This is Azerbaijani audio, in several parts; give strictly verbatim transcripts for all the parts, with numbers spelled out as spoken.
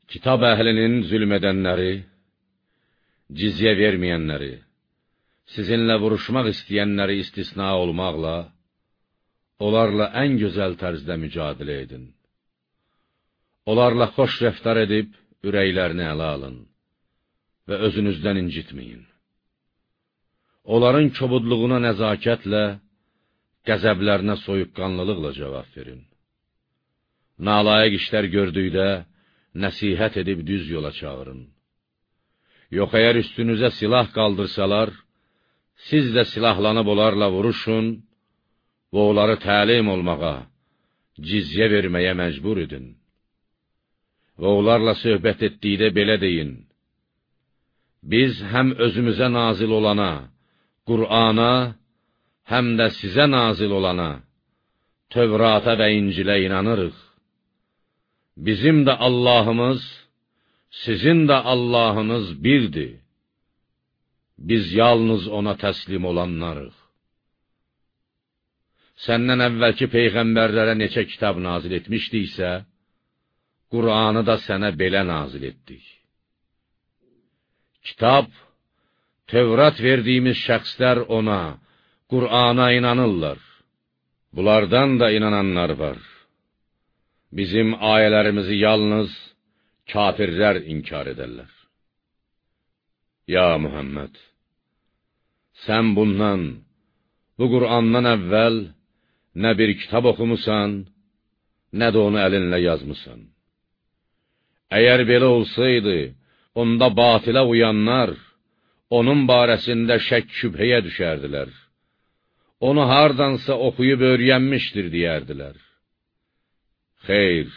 Kitab əhlinin zülm edənləri, cizyə verməyənləri, sizinlə vuruşmaq istəyənləri istisna olmaqla, onlarla ən gözəl tərzdə mücadilə edin. Onlarla xoş rəftar edib, ürəklərini ələ alın və özünüzdən incitməyin. Onların kobudluğuna nəzakətlə, qəzəblərinə soyuqqanlılıqla cavab verin. Nalayiq işlər gördükdə, nəsihət edib düz yola çağırın. Yox, əgər üstünüzə silah qaldırsalar, siz də silahlanıb onlarla vuruşun və onları təlim olmağa, cizyə verməyə məcbur edin. Və onlarla söhbət etdikdə belə deyin: biz həm özümüzə nazil olana, Qur'ana, həm də sizə nazil olana, Tövrata və İncilə inanırıq. Bizim də Allahımız, sizin də Allahınız birdir. Biz yalnız ona təslim olanlarıq. Səndən əvvəlki peyğəmbərlərə neçə kitab nazil etmişdiksə, Qur'anı da sənə belə nazil etdik. Kitab, Tövrat verdiyimiz şəxslər ona, Qur'ana inanırlar. Bunlardan da inananlar var. Bizim ayələrimizi yalnız kafirlər inkar edərlər. Ya Muhammed, sən bundan, bu Qur'andan əvvəl nə bir kitab oxumusan, nə də onu əlinlə yazmısan. Əgər belə olsaydı, onda batilə uyanlar, onun barəsində şək şübhəyə düşərdilər. Onu hardansa oxuyub öyrənmişdir, deyərdilər. Xeyr,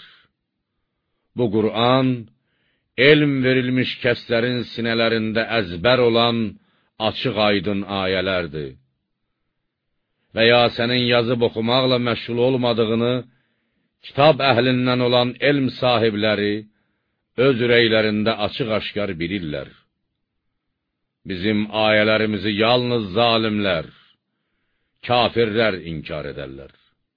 bu Qur'an, elm verilmiş kəslərin sinələrində əzbər olan açıq aydın ayələrdir. Və ya sənin yazıb oxumaqla məşğul olmadığını, kitab əhlindən olan elm sahibləri öz ürəklərində açıq-aşkar bilirlər. Bizim ayələrimizi yalnız zalimlər, kafirlər inkar edərlər.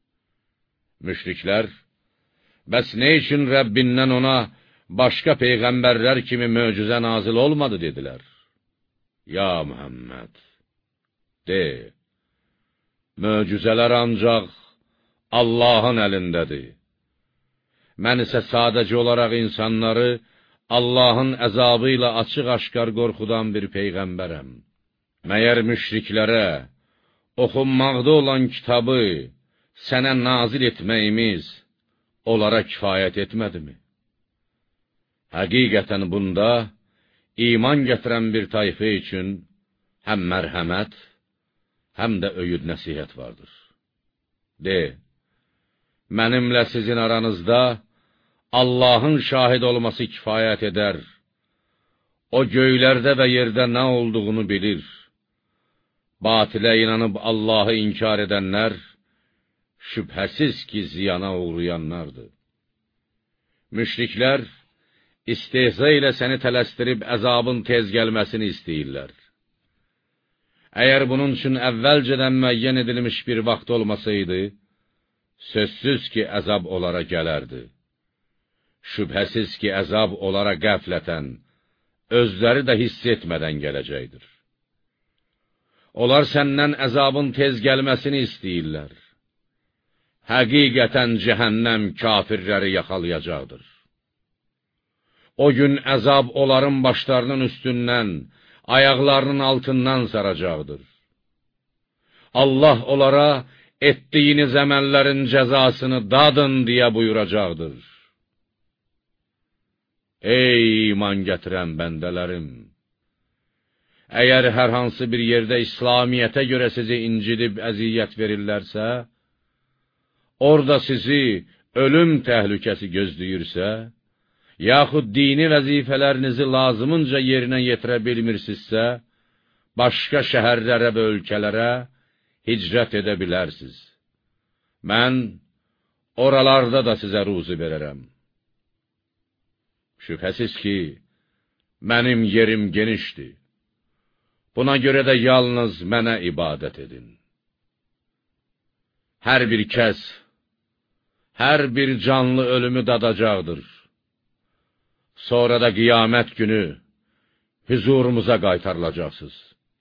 Müşriklər, bəs nə üçün Rəbbindən ona başqa peyğəmbərlər kimi möcüzə nazil olmadı, dedilər. Ya Muhammed, de, möcüzələr ancaq Allahın əlindədir. Mən isə sadəcə olaraq insanları Allahın əzabı ilə açıq-aşkar qorxudan bir peyğəmbərəm. Məyər müşriklərə oxunmaqda olan kitabı sənə nazil etməyimiz onlara kifayət etmədimi? Həqiqətən bunda iman gətirən bir tayfə üçün həm mərhəmət, həm də öyüd nəsihət vardır. De, mənimlə sizin aranızda Allahın şahid olması kifayət edər. O göylərdə və yerdə nə olduğunu bilir. Batilə inanıb Allahı inkar edənlər, şübhəsiz ki, ziyana uğrayanlardır. Müşriklər, istehza ilə səni tələsdirib əzabın tez gəlməsini istəyirlər. Əgər bunun üçün əvvəlcədən müəyyən edilmiş bir vaxt olmasaydı, sözsüz ki, əzab onlara gələrdi. Şübhəsiz ki, əzab onlara qəflətən, özləri də hiss etmədən gələcəkdir. Onlar səndən əzabın tez gəlməsini istəyirlər. Həqiqətən cəhənnəm kafirləri yaxalayacaqdır. O gün əzab onların başlarının üstündən, ayaqlarının altından saracaqdır. Allah onlara etdiyiniz əməllərin cəzasını dadın deyə buyuracaqdır. Ey iman gətirən bəndələrim! Əgər hər hansı bir yerdə İslamiyyətə görə sizi incidib əziyyət verirlərsə, orada sizi ölüm təhlükəsi gözləyirsə, yaxud dini vəzifələrinizi lazımınca yerinə yetirə bilmirsinizsə, başqa şəhərlərə və ölkələrə hicrət edə bilərsiniz. Mən oralarda da sizə ruzi verərəm. Şübhəsiz ki, mənim yerim genişdir. Buna görə də yalnız mənə ibadət edin. Hər bir kəs, hər bir canlı ölümü dadacaqdır. sonra da qiyamət günü huzurumuza qaytarılacaqsınız.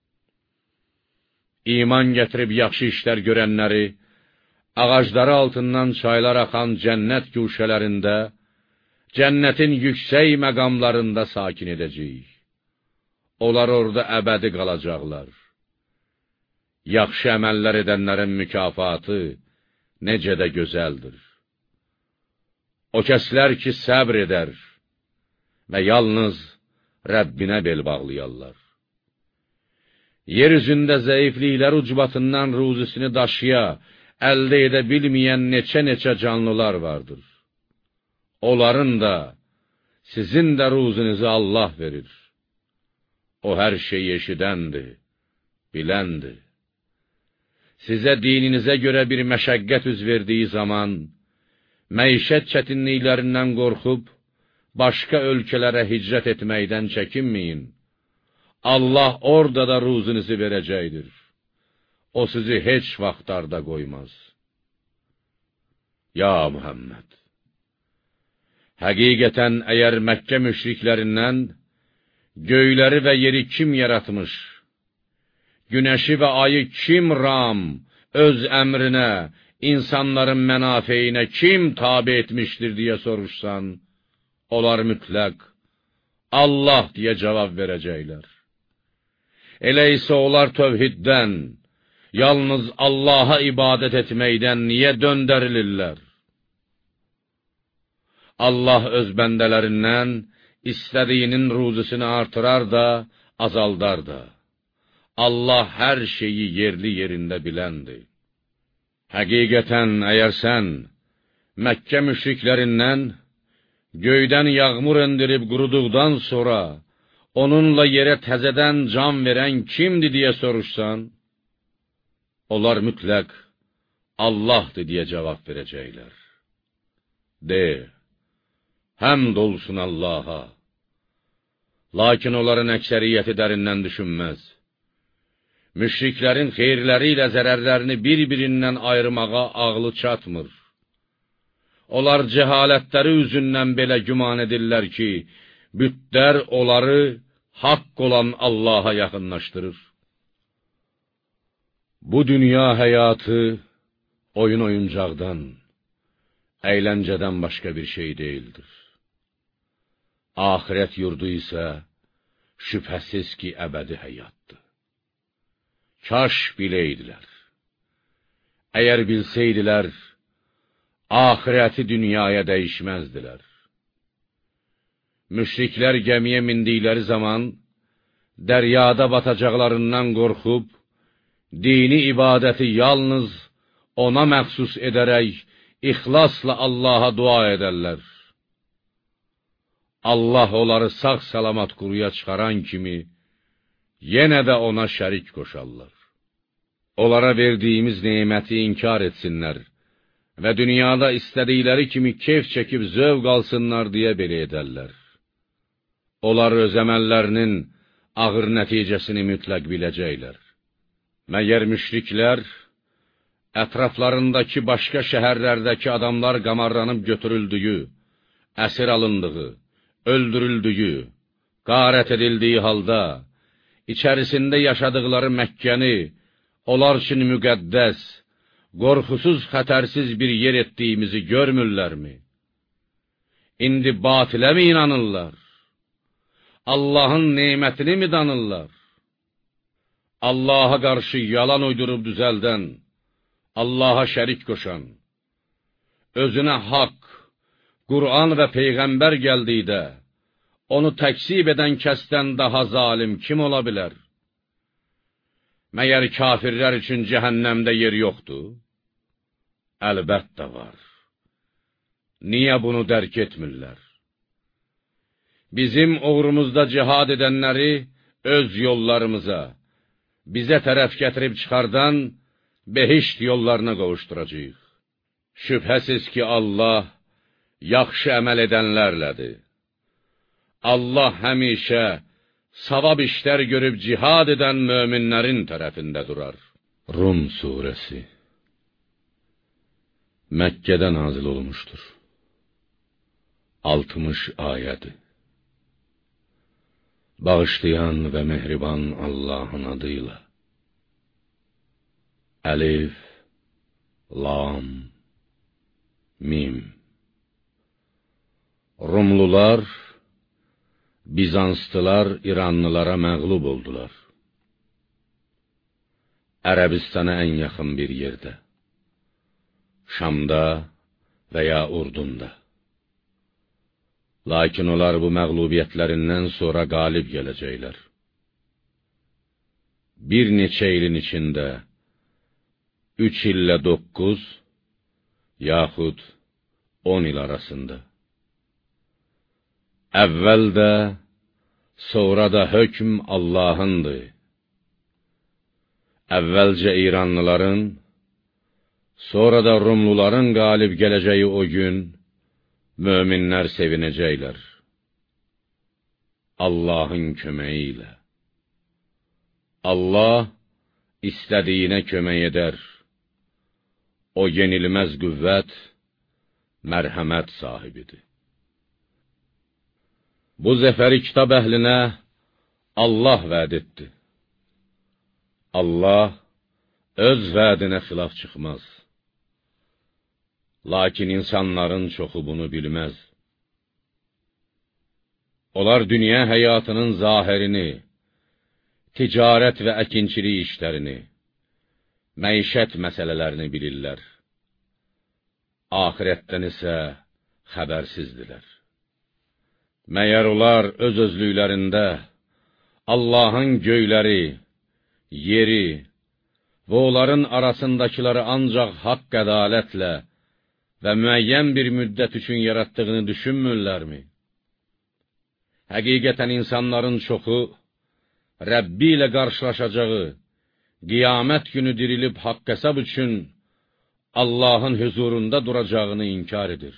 İman gətirib yaxşı işlər görənləri, ağacları altından çaylar axan cənnət güşələrində, cənnətin yüksək məqamlarında sakin edəcəyik. Onlar orada əbədi qalacaqlar. Yaxşı əməllər edənlərin mükafatı necə də gözəldir. O kəslər ki, səbr edər və yalnız Rəbbinə bel bağlayarlar. Yer üzündə zəifliklər ucbatından ruzisini daşıya, əldə edə bilməyən neçə-neçə canlılar vardır. Onların da, sizin də ruzinizi Allah verir. O hər şeyi eşidəndir, biləndir. Sizə dininizə görə bir məşəqqət üz verdiyi zaman, məişət çətinliklərindən qorxub, başqa ölkələrə hicrət etməkdən çəkinməyin. Allah orada da ruzinizi verəcəkdir. O sizi heç vaxt darda qoymaz. Ya Muhammed! Həqiqətən, əgər Məkkə müşriklərindən göyləri və yeri kim yaratmış, günəşi və ayı kim ram, öz əmrinə, insanların mənafeyinə kim tabi etmişdir deyə soruşsan, onlar mütləq Allah deyə cavab verəcəklər. Elə isə onlar tövhiddən, yalnız Allaha ibadət etməkdən niyə döndərilirlər? Allah öz bəndələrindən istədiyinin ruzisini artırar da, azaldar da. Allah hər şeyi yerli yerində biləndir. Həqiqətən, əgər sən Məkkə müşriklərindən göydən yağmur endirib quruduqdan sonra onunla yerə təzədən can verən kimdir deyə soruşsan, onlar mütləq Allahdır deyə cavab verəcəklər. De, həmd olsun Allaha. Lakin onların əksəriyyəti dərindən düşünməz. Müşriklərin xeyirləri ilə zərərlərini bir-birindən ayırmağa ağlı çatmır. Onlar cəhalətləri üzündən belə güman edirlər ki, bütlər onları haqq olan Allaha yaxınlaşdırır. Bu dünya həyatı oyun oyuncaqdan, əyləncədən başqa bir şey deyildir. Ahirət yurdu isə şübhəsiz ki, əbədi həyatdır. Kaş biləydilər. Əgər bilsəydilər, ahirəti dünyaya dəyişməzdilər. Müşriklər gəmiyə mindikləri zaman, dəryada batacaqlarından qorxub, dini ibadəti yalnız ona məxsus edərək, ixlasla Allaha dua edərlər. Allah onları sağ-salamat quruya çıxaran kimi, yenə də ona şərik qoşarlar. Onlara verdiyimiz neməti inkar etsinlər və dünyada istədikləri kimi keyf çəkib zövq alsınlar deyə belə edərlər. Onlar öz əməllərinin ağır nəticəsini mütləq biləcəklər. Məgər müşriklər, ətraflarındakı başqa şəhərlərdəki adamlar qamarlanıb götürüldüyü, əsir alındığı, öldürüldüyü, qarət edildiyi halda, içərisində yaşadıkları Məkkəni, onlar üçün müqəddəs, qorxusuz, xətərsiz bir yer etdiyimizi görmürlərmi? İndi batilə mi inanırlar? Allahın nemətini mi danırlar? Allaha qarşı yalan uydurub düzəldən, Allaha şərik qoşan, özünə haqq, Qur'an və Peyğəmbər gəldikdə, onu təksib edən kəsdən daha zalim kim ola bilər? Məyər kafirlər üçün cəhənnəmdə yer yoxdur? Əlbəttə var. Niyə bunu dərk etmirlər? Bizim uğrumuzda cihad edənləri öz yollarımıza, bizə tərəf gətirib çıxardan behişt yollarına qovuşduracaq. Şübhəsiz ki, Allah yaxşı əməl edənlərlədir. Allah həmişə savab işlər görüb cihad edən möminlərin tərəfində durar. Rum surəsi Məkkədə nazil olmuşdur. altmış ayədir. Bağışlayan və mehriban Allahın adıyla. Əlif, Lam, Mim. Rumlular, Bizanslılar İranlılara məğlub oldular. Ərəbistana ən yaxın bir yerdə, Şamda və ya Urdunda. Lakin onlar bu məğlubiyyətlərindən sonra qalib gələcəklər. Bir neçə ilin içində, üç illə doqquz, yaxud on il arasında. Əvvəl də, sonra da hökm Allahındır. Əvvəlcə İranlıların, sonra da Rumluların qalib gələcəyi o gün, möminlər sevinəcəklər. Allahın köməyi ilə. Allah istədiyinə kömək edər. O yenilməz qüvvət, mərhəmət sahibidir. Bu zəfəri kitab əhlinə Allah vəd etdi. Allah öz vədinə xilaf çıxmaz. Lakin insanların çoxu bunu bilməz. Onlar dünya həyatının zahirini, ticarət və əkinçilik işlərini, məişət məsələlərini bilirlər. Ahirətdən isə xəbərsizdilər. Məyər onlar öz-özlüklərində Allahın göyləri, yeri və onların arasındakiləri ancaq haqq ədalətlə və müəyyən bir müddət üçün yaratdığını düşünmürlərmi? Həqiqətən insanların çoxu, Rəbbi ilə qarşılaşacağı, qiyamət günü dirilib haqq hesab üçün Allahın huzurunda duracağını inkar edir.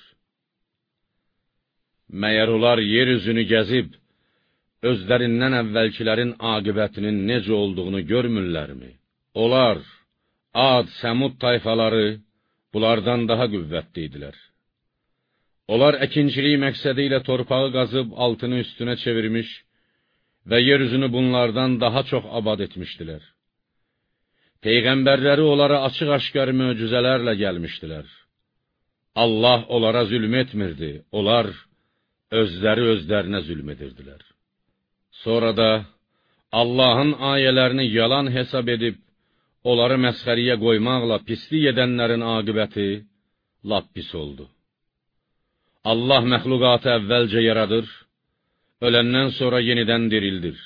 Məyər onlar yer üzünü gəzib, özlərindən əvvəlkilərin aqibətinin necə olduğunu görmürlərmi? Onlar, Ad, Səmud tayfaları, bunlardan daha qüvvətli idilər. Onlar əkinçilik məqsədi ilə torpağı qazıb altını üstünə çevirmiş və yer üzünü bunlardan daha çox abad etmişdilər. Peyğəmbərləri onlara açıq-aşkar möcüzələrlə gəlmişdilər. Allah onlara zülm etmirdi, onlar özləri özlərinə zülm edirdilər. Sonra da Allahın ayələrini yalan hesab edib, onları məsxəriyə qoymaqla pislik edənlərin aqibəti lap pis oldu. Allah məxluqatı əvvəlcə yaradır, öləndən sonra yenidən dirildir.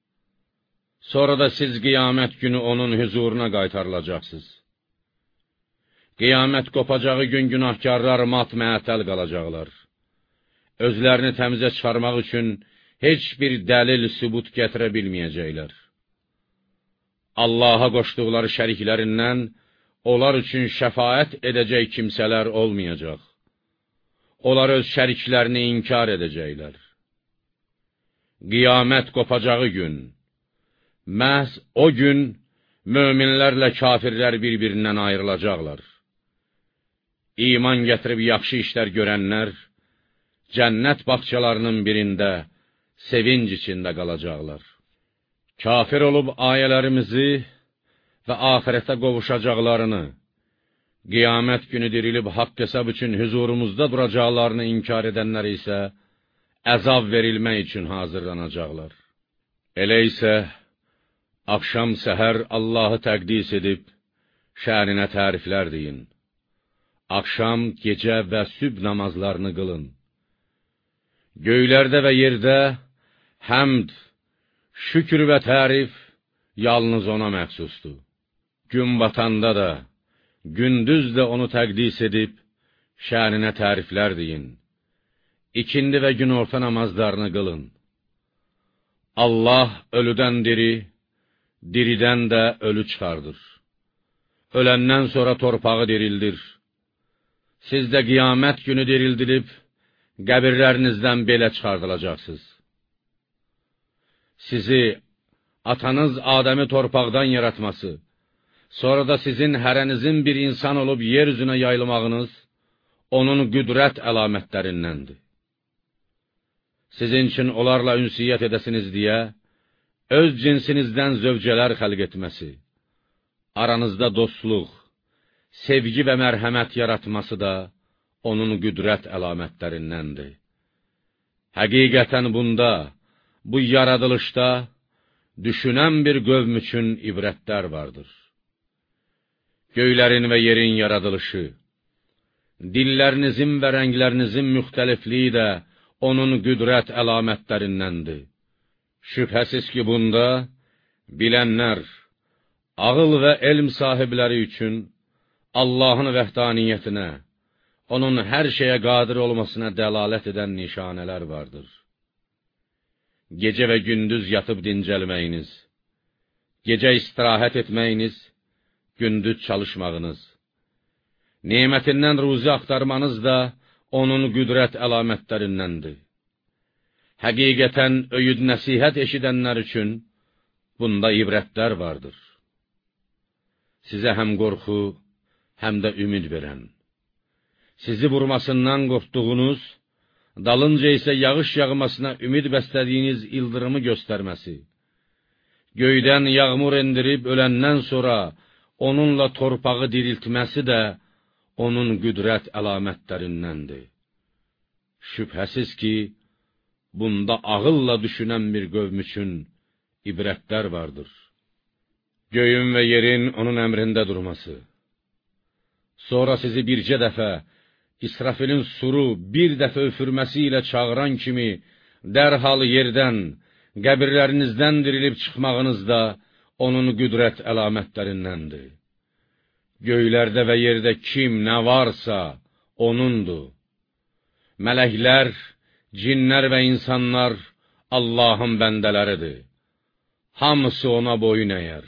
Sonra da siz qiyamət günü onun huzuruna qaytarılacaqsınız. Qiyamət qopacağı gün günahkarlar mat-məətəl qalacaqlar. Özlərini təmizə çıxarmaq üçün heç bir dəlil, sübut gətirə bilməyəcəklər. Allaha qoşduqları şəriklərindən onlar üçün şəfaət edəcək kimsələr olmayacaq. Onlar öz şəriklərini inkar edəcəklər. Qiyamət qopacağı gün, məhz o gün möminlərlə kafirlər bir-birindən ayrılacaqlar. İman gətirib yaxşı işlər görənlər, cənnət bağçalarının birində sevinc içində qalacaqlar. Kafir olub ayələrimizi və ahirətə qovuşacaqlarını, qiyamət günü dirilib haqq hesab üçün huzurumuzda duracaqlarını inkar edənlər isə əzab verilmək üçün hazırlanacaqlar. Elə isə axşam səhər Allahı təqdis edib, şəninə təriflər deyin. Axşam, gecə və sübh namazlarını qılın. Göylərdə və yerdə həmd, şükür və tərif yalnız ona məxsusdur. Gün batanda da, gündüz də onu təqdis edib, şəninə təriflər deyin. İkindi və günorta namazlarını qılın. Allah ölüdən diri, diridən də ölü çıxardır. Öləndən sonra torpağı dirildir. Siz də qiyamət günü dirildilib, qəbirlərinizdən belə çıxardılacaqsınız. Sizi atanız Adəmi torpaqdan yaratması, sonra da sizin hərənizin bir insan olub yer üzünə yayılmağınız, onun qüdrət əlamətlərindəndir. sizin üçün onlarla ünsiyyət edəsiniz deyə, öz cinsinizdən zövcələr xəlq etməsi, aranızda dostluq, sevgi və mərhəmət yaratması da onun qüdrət əlamətlərindəndir. Həqiqətən bunda, bu yaradılışda, düşünən bir qövm üçün ibrətlər vardır. Göylərin və yerin yaradılışı, dillərinizin və rənglərinizin müxtəlifliyi də onun qüdrət əlamətlərindəndir. Şübhəsiz ki, bunda bilənlər, ağıl və elm sahibləri üçün Allahın vəhdaniyyətinə, onun hər şeyə qadir olmasına dəlalət edən nişanələr vardır. Gecə və gündüz yatıb dincəlməyiniz, gecə istirahət etməyiniz, gündüz çalışmağınız, nemətindən ruzi axtarmanız da onun qüdrət əlamətlərindəndir. Həqiqətən öyüd nəsihət eşidənlər üçün bunda ibrətlər vardır. Sizə həm qorxu, həm də ümid verən, sizi vurmasından qorxduğunuz, dalınca isə yağış yağmasına ümid bəslədiyiniz ildırımı göstərməsi, göydən yağmur endirib öləndən sonra onunla torpağı diriltməsi də onun qüdrət əlamətlərindəndir. Şübhəsiz ki, bunda ağılla düşünən bir qövm üçün ibrətlər vardır. Göyün və yerin onun əmrində durması, sonra sizi bircə dəfə İsrafilin suru bir dəfə üfürməsi ilə çağıran kimi dərhal yerdən, qəbirlərinizdən dirilib çıxmağınız da onun qüdrət əlamətlərindəndir. Göylərdə və yerdə kim nə varsa onundur. Mələklər, cinlər və insanlar Allahın bəndələridir. Hamısı ona boyun əyər.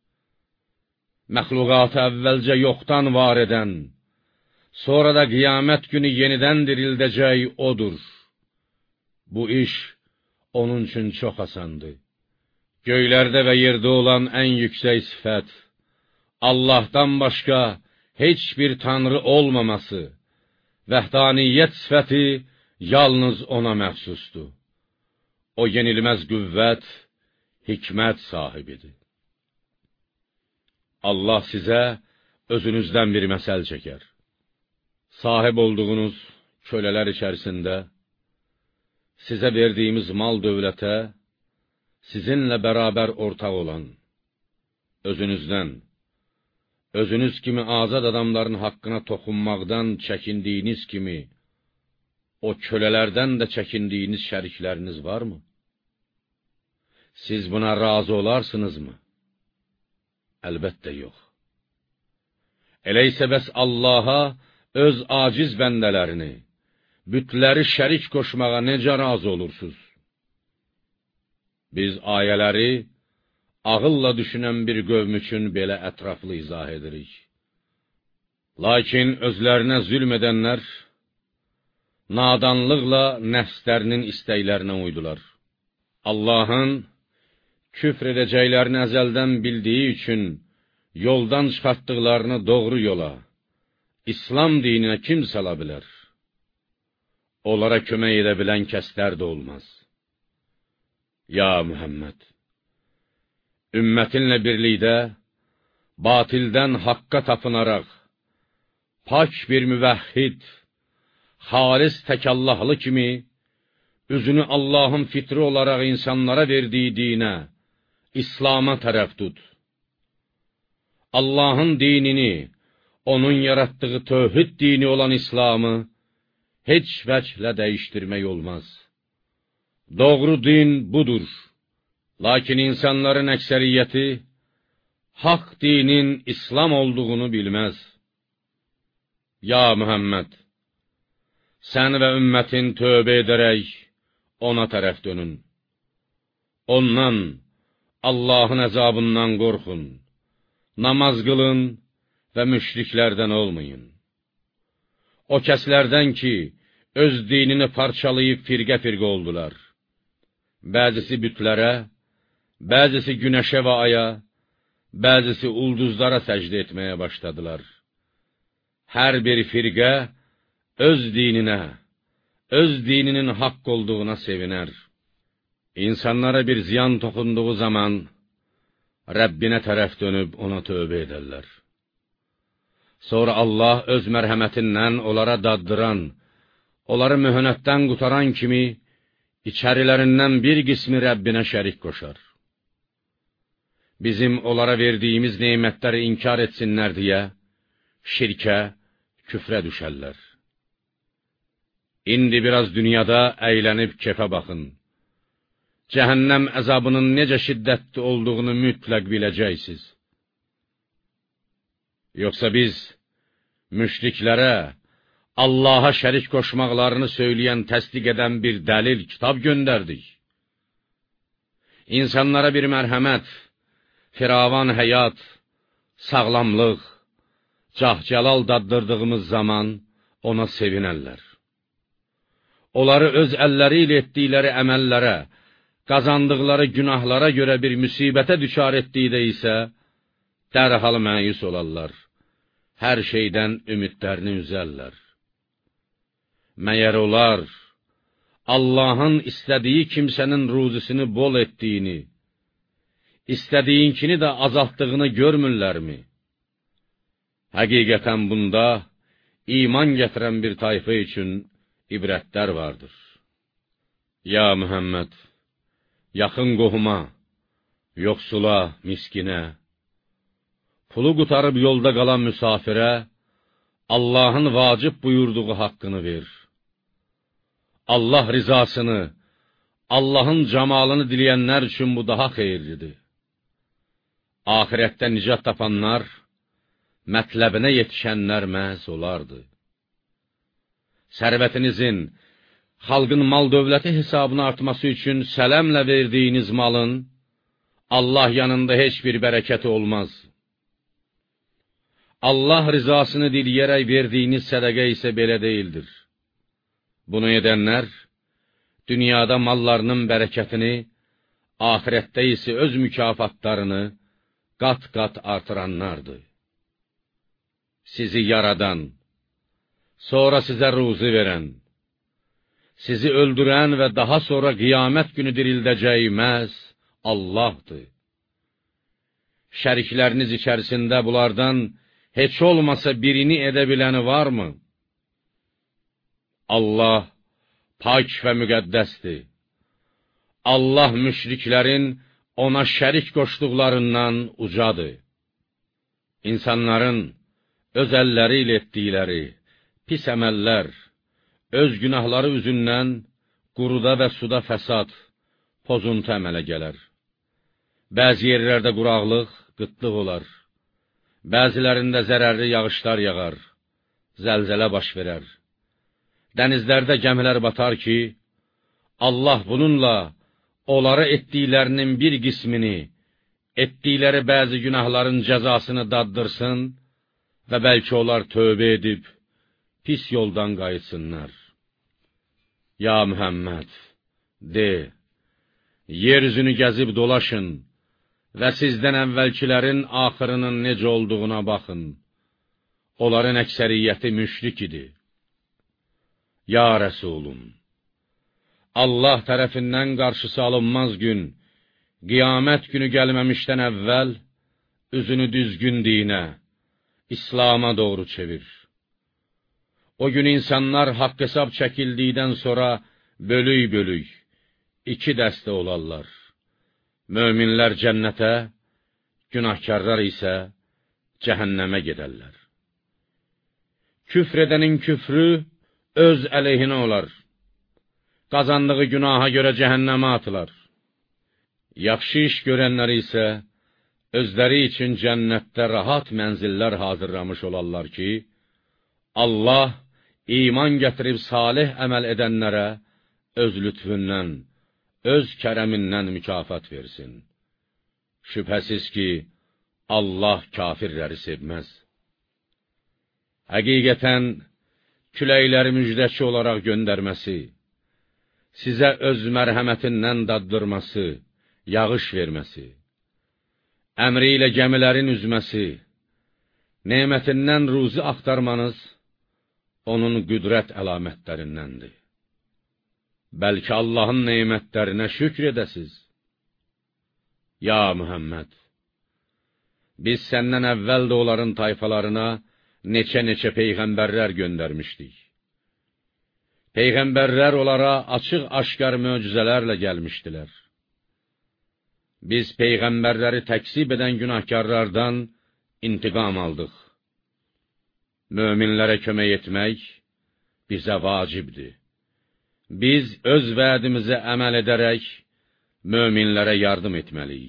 Məxluqatı əvvəlcə yoxdan var edən, sonra da qiyamət günü yenidən dirildəcək odur. Bu iş onun üçün çox asandır. Göylərdə və yerdə olan ən yüksək sifət, Allahdan başqa heç bir tanrı olmaması, vəhdaniyyət sifəti yalnız ona məxsusdur. O yenilməz qüvvət, hikmət sahibidir. Allah sizə özünüzdən bir məsəl çəkər. Sahib olduğunuz kölələr içərisində, sizə verdiyimiz mal dövlətə, sizinlə bərabər ortaq olan, özünüzdən, özünüz kimi azad adamların haqqına toxunmaqdan çəkindiyiniz kimi, o kölələrdən də çəkindiyiniz şərikləriniz varmı? Siz buna razı olarsınızmı? Əlbəttə yox. Elə isə bəs Allaha öz aciz bəndələrini, bütləri şərik qoşmağa necə razı olursunuz? Biz ayələri ağılla düşünən bir qövm üçün belə ətraflı izah edirik. Lakin özlərinə zülm edənlər, nadanlıqla nəfslərinin istəklərinə uydular. Allahın küfr edəcəklərini əzəldən bildiyi üçün yoldan çıxartdıqlarını doğru yola, İslam dininə kim sala bilər? Onlara kömək edə bilən kəslər də olmaz. Ya Muhammed, ümmətinlə birlikdə, batildən haqqa tapınaraq, pak bir müvəhhid, xalis təkallahlı kimi, üzünü Allahın fitri olaraq insanlara verdiyi dinə, İslam'a tərəf tut. Allahın dinini, onun yaratdığı tövhid dini olan İslam'ı, heç vəclə dəyişdirmək olmaz. Doğru din budur. Lakin insanların əksəriyyəti, haqq dinin İslam olduğunu bilməz. Ya Muhammed, sən və ümmətin tövbə edərək, ona tərəf dönün. Ondan, Allahın əzabından qorxun, namaz qılın və müşriklərdən olmayın. O kəslərdən ki, öz dinini parçalayıb firqə-firqə oldular. Bəzisi bütlərə, bəzisi günəşə və aya, bəzisi ulduzlara səcdə etməyə başladılar. Hər bir firqə öz dininə, öz dininin haqq olduğuna sevinər. İnsanlara bir ziyan toxunduğu zaman, Rəbbinə tərəf dönüb ona tövbə edərlər. Sonra Allah öz mərhəmətindən onlara daddıran, onları möhünətdən qutaran kimi, içərilərindən bir qismi Rəbbinə şərik qoşar. Bizim onlara verdiyimiz neymətləri inkar etsinlər deyə, şirkə, küfrə düşərlər. İndi biraz dünyada əylənib kefə baxın. Cəhənnəm əzabının necə şiddətli olduğunu mütləq biləcəksiniz. Yoxsa biz müşriklərə, Allaha şərik qoşmaqlarını söyləyən, təsdiq edən bir dəlil, kitab göndərdik. İnsanlara bir mərhəmət, firavan həyat, sağlamlıq, cah-cəlal daddırdığımız zaman ona sevinərlər. Onları öz əlləri ilə etdikləri əməllərə, qazandıqları günahlara görə bir müsibətə düçar etdikdə isə, dərhal məyus olarlar, hər şeydən ümidlərini üzərlər. Məyər olar, Allahın istədiyi kimsənin ruzisini bol etdiyini, istədiyinkini də azaltdığını görmürlərmi? Həqiqətən bunda iman gətirən bir tayfa üçün ibrətlər vardır. Ya Muhammed, yaxın qohuma, yoxsula, miskinə, pulu qutarıb yolda qalan müsafirə, Allahın vacib buyurduğu haqqını ver. Allah rizasını, Allahın camalını diləyənlər üçün bu daha xeyirlidir. Ahirətdə nicat tapanlar, mətləbinə yetişənlər məhz olardı. Sərvətinizin, xalqın mal dövləti hesabına artması üçün sələmlə verdiyiniz malın, Allah yanında heç bir bərəkəti olmaz. Allah rizasını diləyərək verdiyiniz sədəqə isə belə deyildir. Bunu edənlər, dünyada mallarının bərəkətini, ahirətdə isə öz mükafatlarını qat-qat artıranlardır. Sizi yaradan, sonra sizə ruzi verən, sizi öldürən və daha sonra qiyamət günü dirildəcəyi məhz Allahdır. Şərikləriniz içərisində bunlardan heç olmasa birini edə biləni varmı? Allah pak və müqəddəsdir. Allah müşriklərin ona şərik qoşduqlarından ucadır. İnsanların öz əlləri ilə etdikləri pis əməllər, öz günahları üzündən quruda və suda fəsad, pozuntu əmələ gələr. Bəzi yerlərdə quraqlıq, qıtlıq olar. Bəzilərində zərərli yağışlar yağar, zəlzələ baş verər. Dənizlərdə gəmilər batar ki, Allah bununla onlara etdiklərinin bir qismini, etdikləri bəzi günahların cəzasını daddırsın və bəlkə onlar tövbə edib, pis yoldan qayıtsınlar. Ya Muhammed, de, yeryüzünü gəzib dolaşın və sizdən əvvəlkilərin axırının necə olduğuna baxın. Onların əksəriyyəti müşrik idi. Ya Rəsulum, Allah tərəfindən qarşısı alınmaz gün, qiyamət günü gəlməmişdən əvvəl, üzünü düzgün dinə, İslam'a doğru çevir. O gün insanlar haqq hesab çəkildikdən sonra bölük-bölük, iki dəstə olarlar. Möminlər cənnətə, günahkarlar isə cəhənnəmə gedərlər. Küfr edənin küfrü öz əleyhinə olar. Qazandığı günaha görə cəhənnəmə atılar. Yaxşı iş görənlər isə özləri üçün cənnətdə rahat mənzillər hazırlamış olarlar ki, Allah iman gətirib salih əməl edənlərə öz lütfündən, öz kərəmindən mükafat versin. Şübhəsiz ki, Allah kafirləri sevməz. Həqiqətən, küləkləri müjdəçi olaraq göndərməsi, sizə öz mərhəmətindən daddırması, yağış verməsi, əmri ilə gəmilərin üzməsi, nemətindən ruzi axtarmanız, onun qüdrət əlamətlərindəndir. bəlkə Allahın nemətlərinə şükr edəsiz. Ya Muhammed, biz səndən əvvəl də onların tayfalarına neçə-neçə peyğəmbərlər göndərmişdik. Peyğəmbərlər onlara açıq-aşkar möcüzələrlə gəlmişdilər. Biz peyğəmbərləri təksib edən günahkarlardan intiqam aldıq. Möminlərə kömək etmək bizə vacibdir. Biz öz vədimizə əməl edərək möminlərə yardım etməliyik.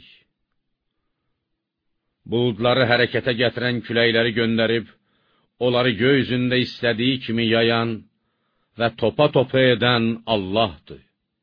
Buludları hərəkətə gətirən küləkləri göndərib, onları göy üzündə istədiyi kimi yayan və topa-topa edən Allahdır.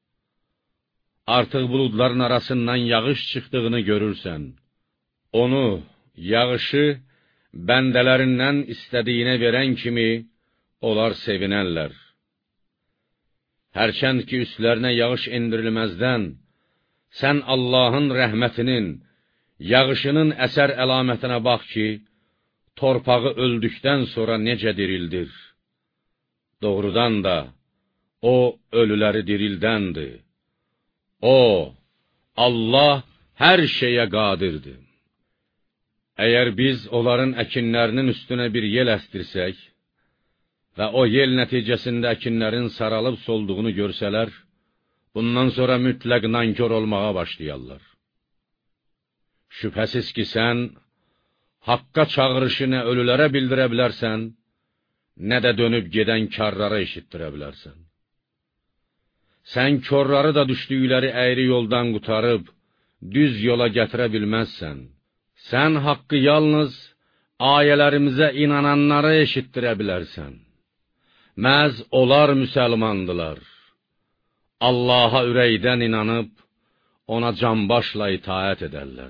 Artıq buludların arasından yağış çıxdığını görürsən. Onu, yağışı bəndələrindən istədiyinə verən kimi onlar sevinərlər. Hərçənd ki, üstlərinə yağış endirilməzdən, sən Allahın rəhmətinin, yağışının əsər əlamətinə bax ki, torpağı öldükdən sonra necə dirildir. Doğrudan da, o, ölüləri dirildəndir. O, Allah hər şeyə qadirdir. Əgər biz onların əkinlərinin üstünə bir yel əstirsək və o yel nəticəsində əkinlərin saralıb solduğunu görsələr, bundan sonra mütləq nankor olmağa başlayarlar. Şübhəsiz ki, sən haqqa çağırışı nə ölülərə bildirə bilərsən, nə də dönüb gedən karlara eşitdirə bilərsən. Sən körləri də düşdükləri əyri yoldan qutarıb, düz yola gətirə bilməzsən. Sən haqqı yalnız ayələrimizə inananlara eşitdirə bilərsən. Məz onlar müsəlmandılar. Allaha ürəkdən inanıb, ona canbaşla itaət edərlər.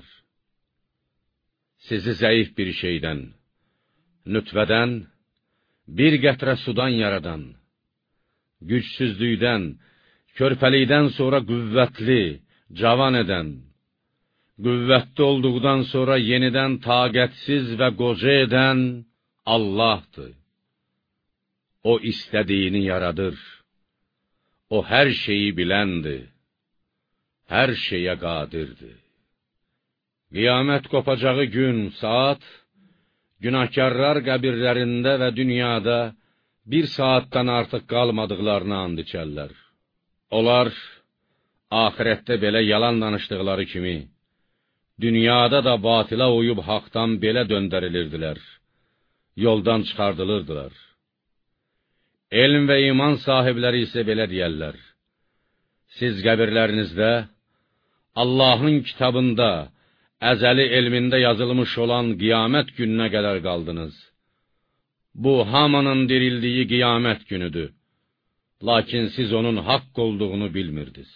Sizi zəif bir şeydən, nütvədən, bir qətrə sudan yaradan, gücsüzlükdən, körpəlikdən sonra qüvvətli, cavan edən, qüvvətli olduqdan sonra yenidən taqətsiz və qoca edən Allahdır. O istədiyini yaradır. O hər şeyi biləndir. Hər şeyə qadirdir. Qiyamət qopacağı gün, saat, günahkarlar qəbirlərində və dünyada bir saatdan artıq qalmadıqlarını and içərlər. Onlar, ahirətdə belə yalan danışdıqları kimi, dünyada da batıla uyub haqdan belə döndərilirdilər, yoldan çıxardılırdılar. Elm və iman sahibləri isə belə deyərlər: siz qəbirlərinizdə Allahın kitabında, əzəli elmində yazılmış olan qiyamət gününə qədər qaldınız. Bu, hamının dirildiyi qiyamət günüdür. Lakin siz onun haqq olduğunu bilmirdiniz.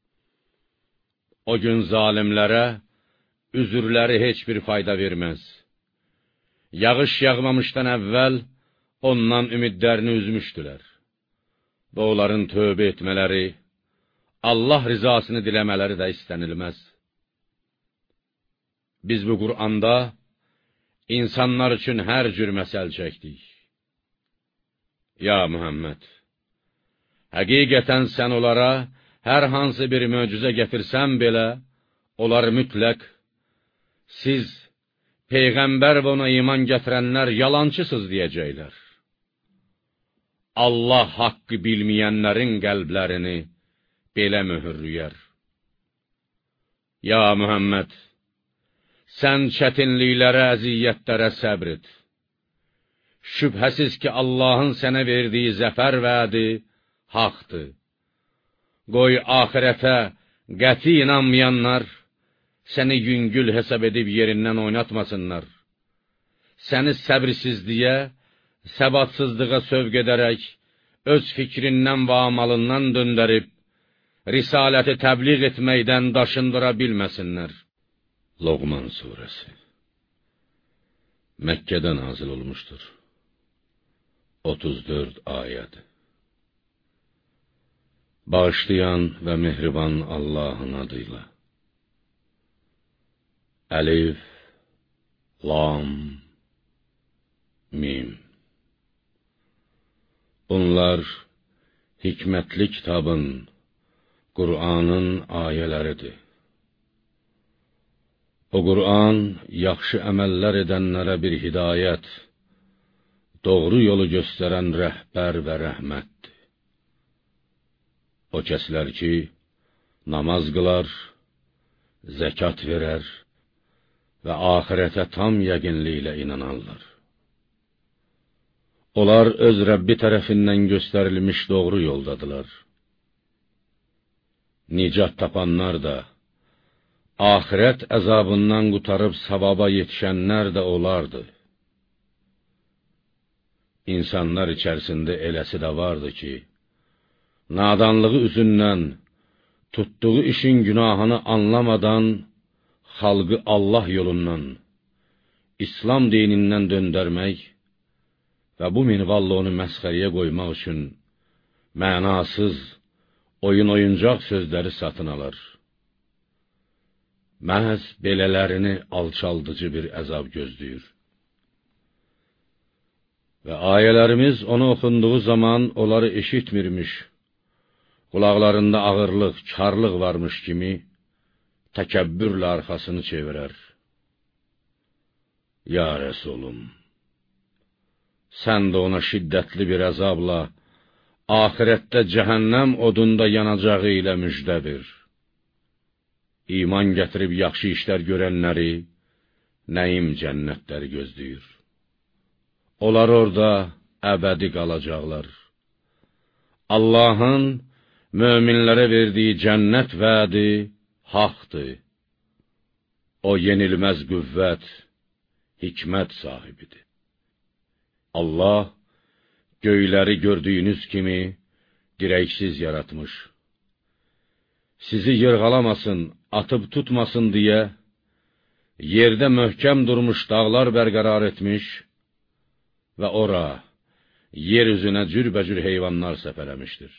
O gün zalimlərə üzürləri heç bir fayda verməz. Yağış yağmamışdan əvvəl ondan ümidlərini üzmüşdülər. Və onların tövbə etmələri, Allah rizasını diləmələri də istənilməz. Biz bu Qur'anda insanlar üçün hər cür məsəl çəkdik. Ya Muhammed, həqiqətən sən onlara hər hansı bir möcüzə gətirsən belə, onlar mütləq, siz, Peyğəmbər və ona iman gətirənlər yalancısız deyəcəklər. Allah haqqı bilməyənlərin qəlblərini belə möhürlüyər. Ya Muhammed, sən çətinliklərə, əziyyətlərə səbr et. Şübhəsiz ki, Allahın sənə verdiyi zəfər vədi haqdır. Qoy axirətə qəti inanmayanlar səni yüngül hesab edib yerindən oynatmasınlar. Səni səbirsizliyə, səbatsızlığa sövq edərək, öz fikrindən və amalından döndərib, risaləti təbliğ etməkdən daşındıra bilməsinlər. Loğman surəsi Məkkədə nazil olmuşdur. otuz dörd ayəd. Bağışlayan və mehriban Allahın adıyla. Əlif, Lam, Mim. Bunlar hikmətli kitabın, Qur'anın ayələridir. O Qur'an, yaxşı əməllər edənlərə bir hidayət, doğru yolu göstərən rəhbər və rəhmətdir. O kəslər ki, namaz qılar, zəkat verər və axirətə tam yəqinliklə inanarlar. Onlar öz Rəbbi tərəfindən göstərilmiş doğru yoldadılar. Nicat tapanlar da, axirət əzabından qutarıb savaba yetişənlər də olardı. İnsanlar içərisində eləsi də vardı ki, nadanlığı üzündən, tutduğu işin günahını anlamadan, xalqı Allah yolundan, İslam dinindən döndərmək və bu minvalla onu məsxəriyə qoymaq üçün mənasız, oyun oyuncaq sözləri satın alır. Məhz belələrini alçaldıcı bir əzab gözləyir. Və ayələrimiz onu oxunduğu zaman onları eşitmirmiş, qulaqlarında ağırlıq, karlıq varmış kimi təkəbbürlə arxasını çevirər. Ya Rəsulum, sən də ona şiddətli bir əzabla, axirətdə cəhənnəm odunda yanacağı ilə müjdə ver. İman gətirib yaxşı işlər görənləri, nəyim cənnətləri gözləyir. Onlar orada əbədi qalacaqlar. Allahın möminlərə verdiyi cənnət vədi haqdır. O yenilməz qüvvət, hikmət sahibidir. Allah, göyləri gördüyünüz kimi dirəksiz yaratmış. Sizi yırğalamasın, atıb tutmasın deyə, yerdə möhkəm durmuş dağlar bərqərar etmiş və ora, yer üzünə cürbəcür heyvanlar səpələmişdir.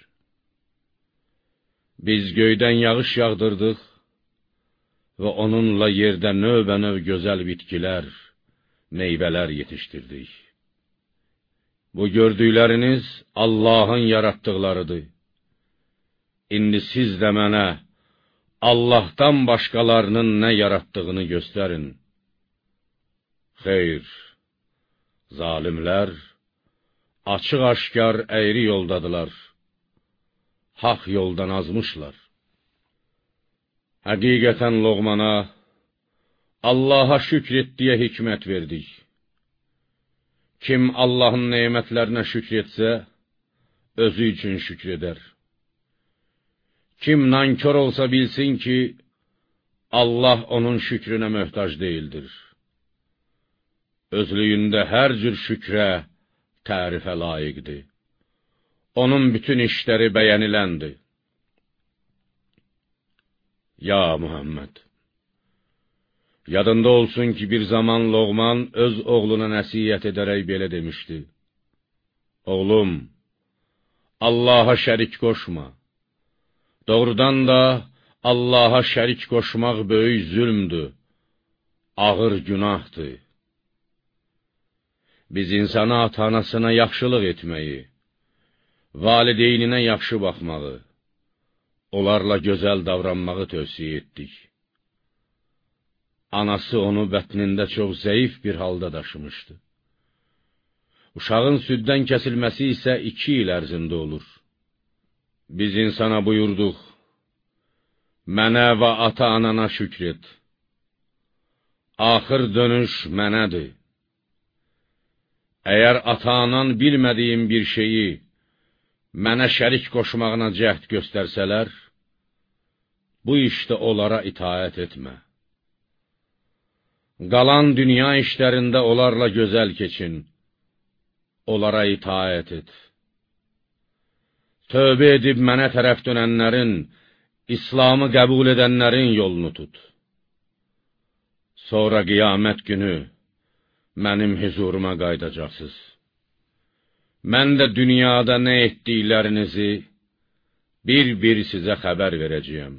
Biz göydən yağış yağdırdıq və onunla yerdə növbə-növ gözəl bitkilər, meyvələr yetişdirdik. Bu gördükləriniz Allahın yaratdıqlarıdır. İndi siz də mənə Allahdan başqalarının nə yaratdığını göstərin. Xeyr, zalimlər açıq-aşkar əyri yoldadılar, haq yoldan azmışlar. Həqiqətən Loğmana, Allaha şükr et deyə hikmət verdik. Kim Allahın nemətlərinə şükr etsə, özü üçün şükr edər. Kim nankör olsa bilsin ki, Allah onun şükrünə möhtac deyildir. Özlüyündə hər cür şükrə, tərifə layiqdir. Onun bütün işləri bəyəniləndir. Ya Muhammed! Yadında olsun ki, bir zaman Loğman öz oğluna nəsiyyət edərək belə demişdi. Oğlum, Allaha şərik qoşma. Doğrudan da Allaha şərik qoşmaq böyük zülmdür, ağır günahdır. Biz insana ata-anasına yaxşılıq etməyi, valideyninə yaxşı baxmağı, onlarla gözəl davranmağı tövsiyə etdik. Anası onu bətnində çox zəif bir halda daşımışdı. Uşağın süddən kəsilməsi isə iki il ərzində olur. Biz insana buyurduq, mənə və ata-anana şükr et. Axır dönüş mənədir. Əgər ata-anan bilmədiyim bir şeyi mənə şərik qoşmağına cəhd göstərsələr, bu işdə onlara itaət etmə. Qalan dünya işlərində onlarla gözəl keçin, onlara itaət et. Tövbə edib mənə tərəf dönənlərin, İslamı qəbul edənlərin yolunu tut. Sonra qiyamət günü mənim huzuruma qaydacaqsınız. Mən də dünyada nə etdiklərinizi bir-bir sizə xəbər verəcəyəm.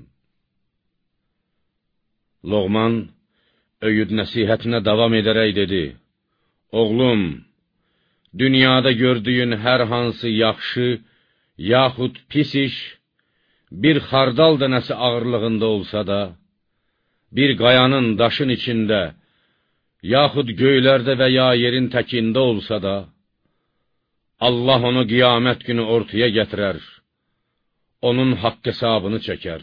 Loğman öyüd nəsihətinə davam edərək dedi, oğlum, dünyada gördüyün hər hansı yaxşı, yaxud pis iş bir xardal dənəsi ağırlığında olsa da, bir qayanın daşın içində, yaxud göylərdə və ya yerin təkində olsa da, Allah onu qiyamət günü ortaya gətirər, onun haqq hesabını çəkər.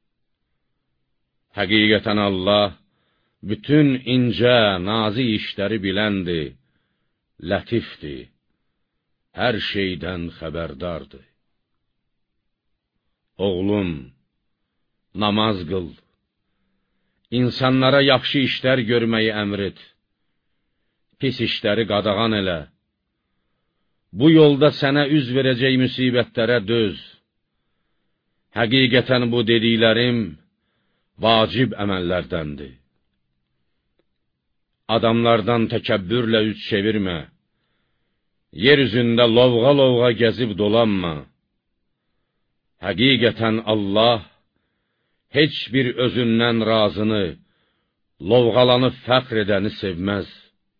Həqiqətən Allah, bütün incə, nazik işləri biləndir, lətifdir, hər şeydən xəbərdardır. Oğlum, namaz qıl, insanlara yaxşı işlər görməyi əmr et, pis işləri qadağan elə. Bu yolda sənə üz verəcək müsibətlərə döz. Həqiqətən bu dediklərim vacib əməllərdəndir. Adamlardan təkəbbürlə üz çevirmə. Yer üzündə lovğa-lovğa gəzib dolanma. Həqiqətən Allah heç bir özündən razını, lovğalanıb fəxr edəni sevməz.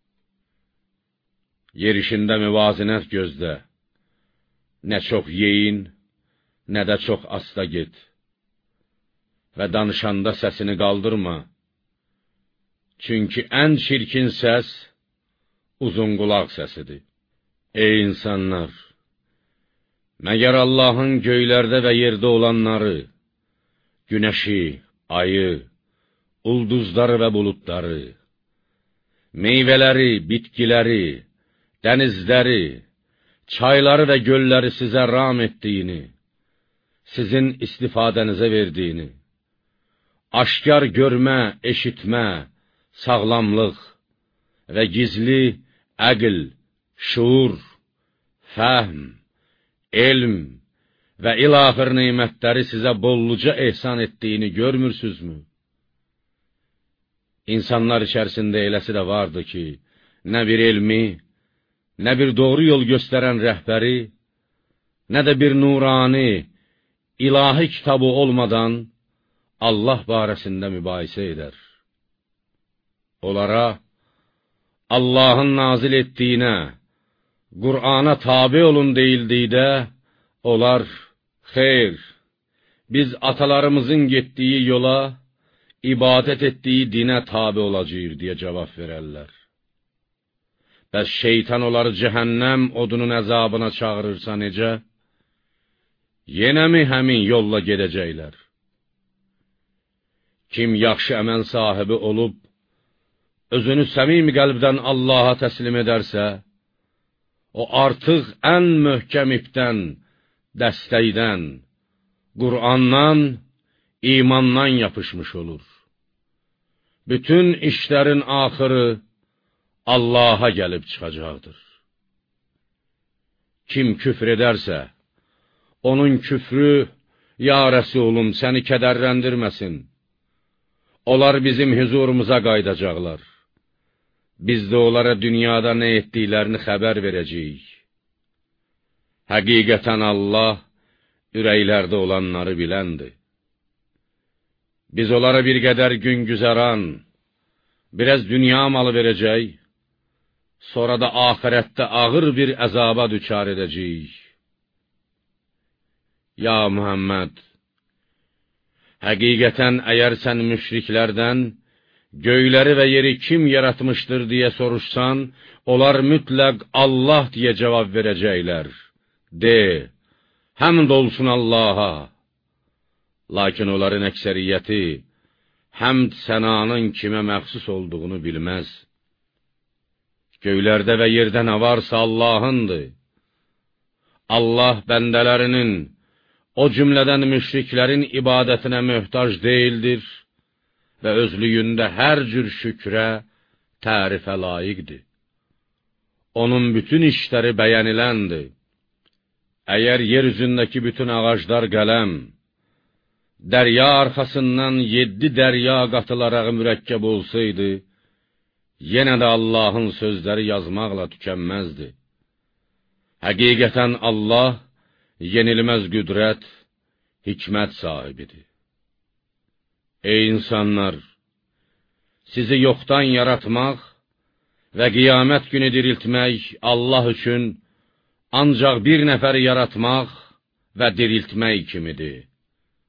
Yerişində müvazinət gözlə. Nə çox yeyin, nə də çox asta get. Və danışanda səsini qaldırma. Çünki ən çirkin səs uzun qulaq səsidir. Ey insanlar! Məgər Allahın göylərdə və yerdə olanları, günəşi, ayı, ulduzları və buludları, meyvələri, bitkiləri, dənizləri, çayları və gölləri sizə ram etdiyini, sizin istifadənizə verdiyini, aşkar görmə, eşitmə, sağlamlıq və gizli əql, şuur, fəhm, elm və ilaxır neymətləri sizə bolluca ehsan etdiyini görmürsünüzmü? İnsanlar içərisində eləsi də vardı ki, nə bir elmi, nə bir doğru yol göstərən rəhbəri, nə də bir nurani, ilahi kitabı olmadan Allah barəsində mübahisə edər. Onlara Allahın nazil etdiyinə, Qur'ana tabi olun deyildikdə, onlar, xeyr, biz atalarımızın getdiyi yola, ibadət etdiyi dinə tabi olacağıq deyə cavab verərlər. Bəs şeytan onları cəhənnəm odunun əzabına çağırırsa necə? Yenə mi həmin yolla gedəcəklər? Kim yaxşı əməl sahibi olub, özünü səmimi qəlbdən Allaha təslim edərsə, o artıq ən möhkəm ipdən, dəstəkdən, Qur'andan, imandan yapışmış olur. Bütün işlərin axırı Allaha gəlib çıxacaqdır. Kim küfr edərsə, onun küfrü, ya Rəsulum, səni kədərləndirməsin. Onlar bizim huzurumuza qaydacaqlar. Biz də onlara dünyada nə etdiklərini xəbər verəcəyik. Həqiqətən Allah ürəklərdə olanları biləndir. Biz onlara bir qədər gün güzəran, biraz dünya malı verəcək, sonra da axirətdə ağır bir əzaba düçar edəcəyik. Ya Muhammed, həqiqətən əgər sən müşriklərdən göyləri və yeri kim yaratmışdır deyə soruşsan, onlar mütləq Allah deyə cavab verəcəklər. De, həmd olsun Allaha. Lakin onların əksəriyyəti həmd sənanın kimə məxsus olduğunu bilməz. Göylərdə və yerdə nə varsa Allahındır. Allah bəndələrinin, o cümlədən müşriklərin ibadətinə möhtac deyildir və özlüyündə hər cür şükrə, tərifə layiqdir. Onun bütün işləri bəyəniləndir. Əgər yer üzündəki bütün ağaclar qələm, dərya arxasından yeddi dərya qatılaraq mürəkkəb olsaydı, yenə də Allahın sözləri yazmaqla tükənməzdi. Həqiqətən Allah yenilməz qüdrət, hikmət sahibidir. Ey insanlar! Sizi yoxdan yaratmaq və qiyamət günü diriltmək Allah üçün ancaq bir nəfəri yaratmaq və diriltmək kimidir.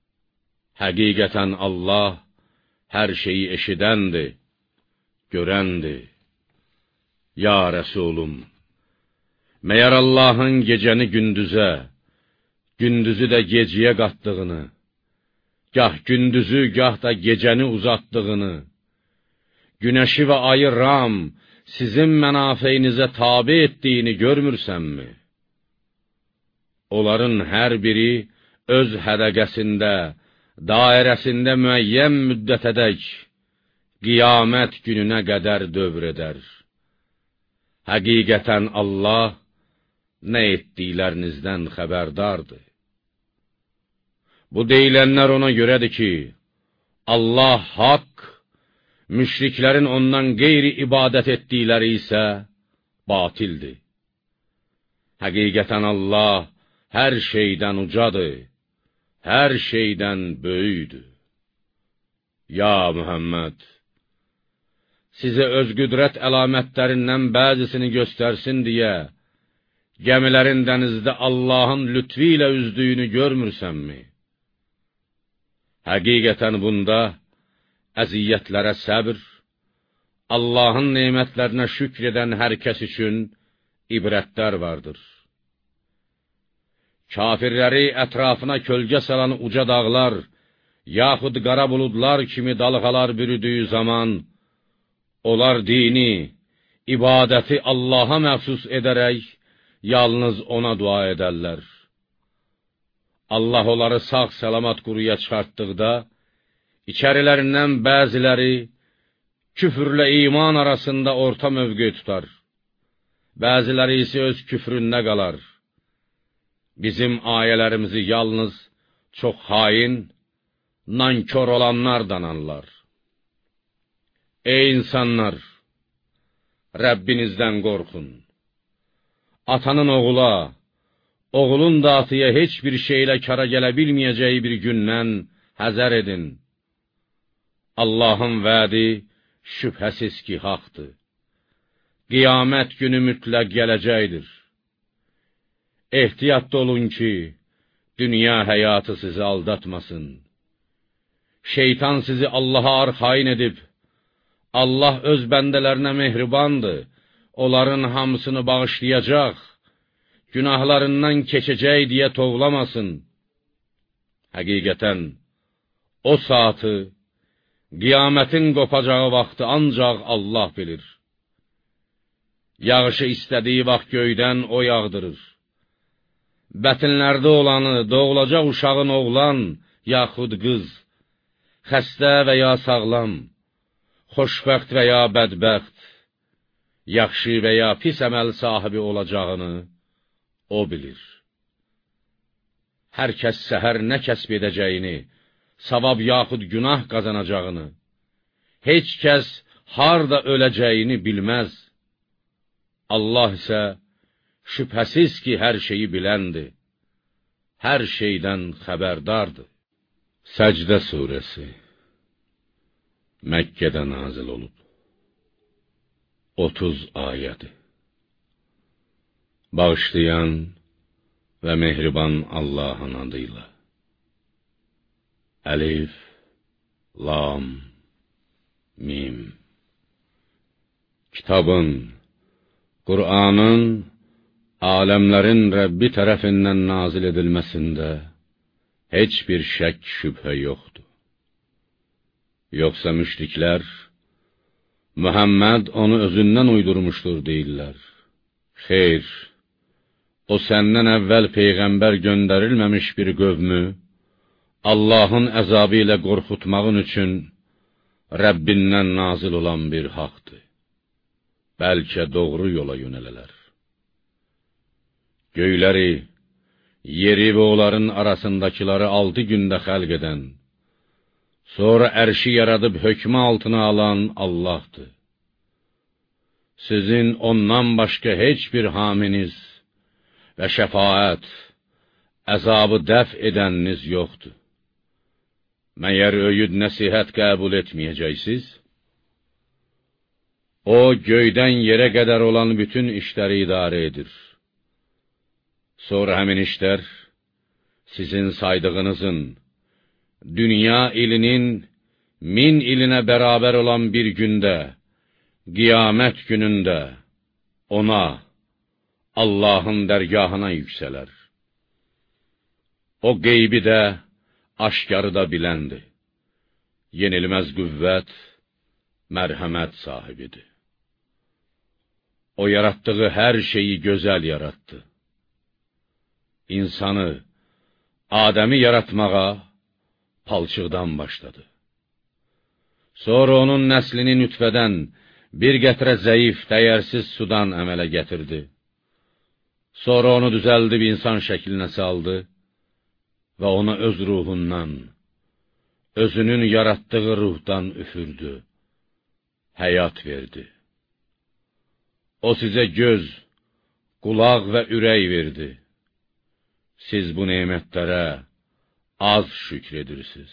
Həqiqətən Allah hər şeyi eşidəndir, görəndir. Ya Rəsulum, məyər Allahın gecəni gündüzə, gündüzü də gecəyə qatdığını, gah gündüzü, gah da gecəni uzatdığını, günəşi və ayı ram, sizin mənafeyinizə tabi etdiyini görmürsənmi? Onların hər biri öz hədəqəsində, dairəsində müəyyən müddətədək, qiyamət gününə qədər dövr edər. Həqiqətən Allah nə etdiklərinizdən xəbərdardır. Bu deyilənlər ona görədir ki, Allah haqq, müşriklərin ondan qeyri ibadət etdikləri isə batildir. Həqiqətən Allah hər şeydən ucadır, hər şeydən böyükdür. Ya Muhammed, sizə öz qüdrət əlamətlərindən bəzisini göstərsin deyə, gəmilərin dənizdə Allahın lütfi ilə üzdüyünü görmürsənmi? Həqiqətən bunda əziyyətlərə səbr, Allahın nemətlərinə şükr edən hər kəs üçün ibrətlər vardır. Kafirləri ətrafına kölgə salan uca dağlar, yaxud qara buludlar kimi dalğalar bürüdüyü zaman, onlar dini, ibadəti Allaha məxsus edərək, yalnız ona dua edərlər. Allah onları sağ-salamat quruya çıxartdıqda, içərilərindən bəziləri küfürlə iman arasında orta mövqe tutar. Bəziləri isə öz küfründə qalar. Bizim ayələrimizi yalnız çox hain, nankör olanlar danarlar. Ey insanlar! Rəbbinizdən qorxun. Atanın oğula, oğulun da atıya heç bir şeylə kara gələ bilməyəcəyi bir gündən həzər edin. Allahın vədi şübhəsiz ki, haqdır. Qiyamət günü mütləq gələcəkdir. Ehtiyatlı olun ki, dünya həyatı sizi aldatmasın. Şeytan sizi Allaha arxain edib, Allah öz bəndələrinə mehribandır, onların hamısını bağışlayacaq, günahlarından keçəcək deyə tovlamasın. Həqiqətən, o saatı, qiyamətin qopacağı vaxtı ancaq Allah bilir. Yağışı istədiyi vaxt göydən o yağdırır. Bətinlərdə olanı, doğulacaq uşağın oğlan, yaxud qız, xəstə və ya sağlam, xoşbəxt və ya bədbəxt, yaxşı və ya pis əməl sahibi olacağını o bilir. Hər kəs səhər nə kəsb edəcəyini, savab yaxud günah qazanacağını, heç kəs harda öləcəyini bilməz. Allah isə şübhəsiz ki, hər şeyi biləndir, hər şeydən xəbərdardır. Səcdə surəsi Məkkədə nazil olub. otuz ayədir. Bağışlayan və mehriban Allahın adıyla. Əlif, Lam, Mim. Kitabın, Qur'anın, aləmlərin Rəbbi tərəfindən nazil edilməsində heç bir şək şübhə yoxdur. Yoxsa müşriklər, Muhammed onu özündən uydurmuşdur deyirlər. Xeyr, o səndən əvvəl peyğəmbər göndərilməmiş bir qövmü, Allahın əzabı ilə qorxutmağın üçün Rəbbindən nazil olan bir haqdır. Bəlkə doğru yola yönələlər. Göyləri, yeri və onların arasındakiləri altı gündə xəlq edən, sonra ərşi yaradıb hökmü altına alan Allahdır. Sizin ondan başqa heç bir haminiz və şəfaət, əzabı dəf edəniniz yoxdur. Məyər öyüd nəsihət qəbul etməyəcəksiniz? O, göydən yerə qədər olan bütün işləri idarə edir. Sonra həmin işlər sizin saydığınızın, dünya ilinin min ilinə bərabər olan bir gündə, qiyamət günündə ona, Allahın dərgahına yüksələr. O qeybi də, aşkarı da biləndir. Yenilməz qüvvət, mərhəmət sahibidir. O yaratdığı hər şeyi gözəl yaratdı. İnsanı, Adəmi yaratmağa palçıqdan başladı. Sonra onun nəslini nütfədən bir qətrə zəif, dəyərsiz sudan əmələ gətirdi. Sonra onu düzəldib insan şəklinə saldı və ona öz ruhundan, özünün yaratdığı ruhdan üfürdü, həyat verdi. O sizə göz, qulaq və ürək verdi. Siz bu nemətlərə az şükr edirsiniz.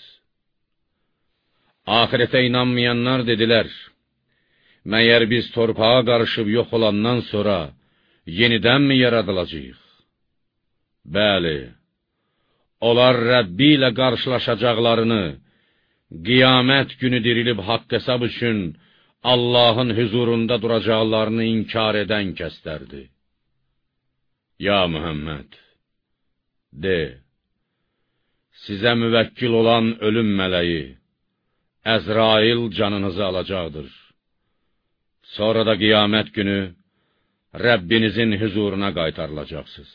Ahirətə inanmayanlar dedilər, məyər biz torpağa qarışıb yox olandan sonra yenidənmi yaradılacağıq? Bəli, onlar Rəbbi ilə qarşılaşacaqlarını, qiyamət günü dirilib haqq hesab üçün Allahın huzurunda duracaqlarını inkar edən kəslərdi. Ya Muhammed, de, sizə müvəkkil olan ölüm mələyi, Əzrail canınızı alacaqdır. Sonra da qiyamət günü Rəbbinizin huzuruna qaytarılacaqsınız.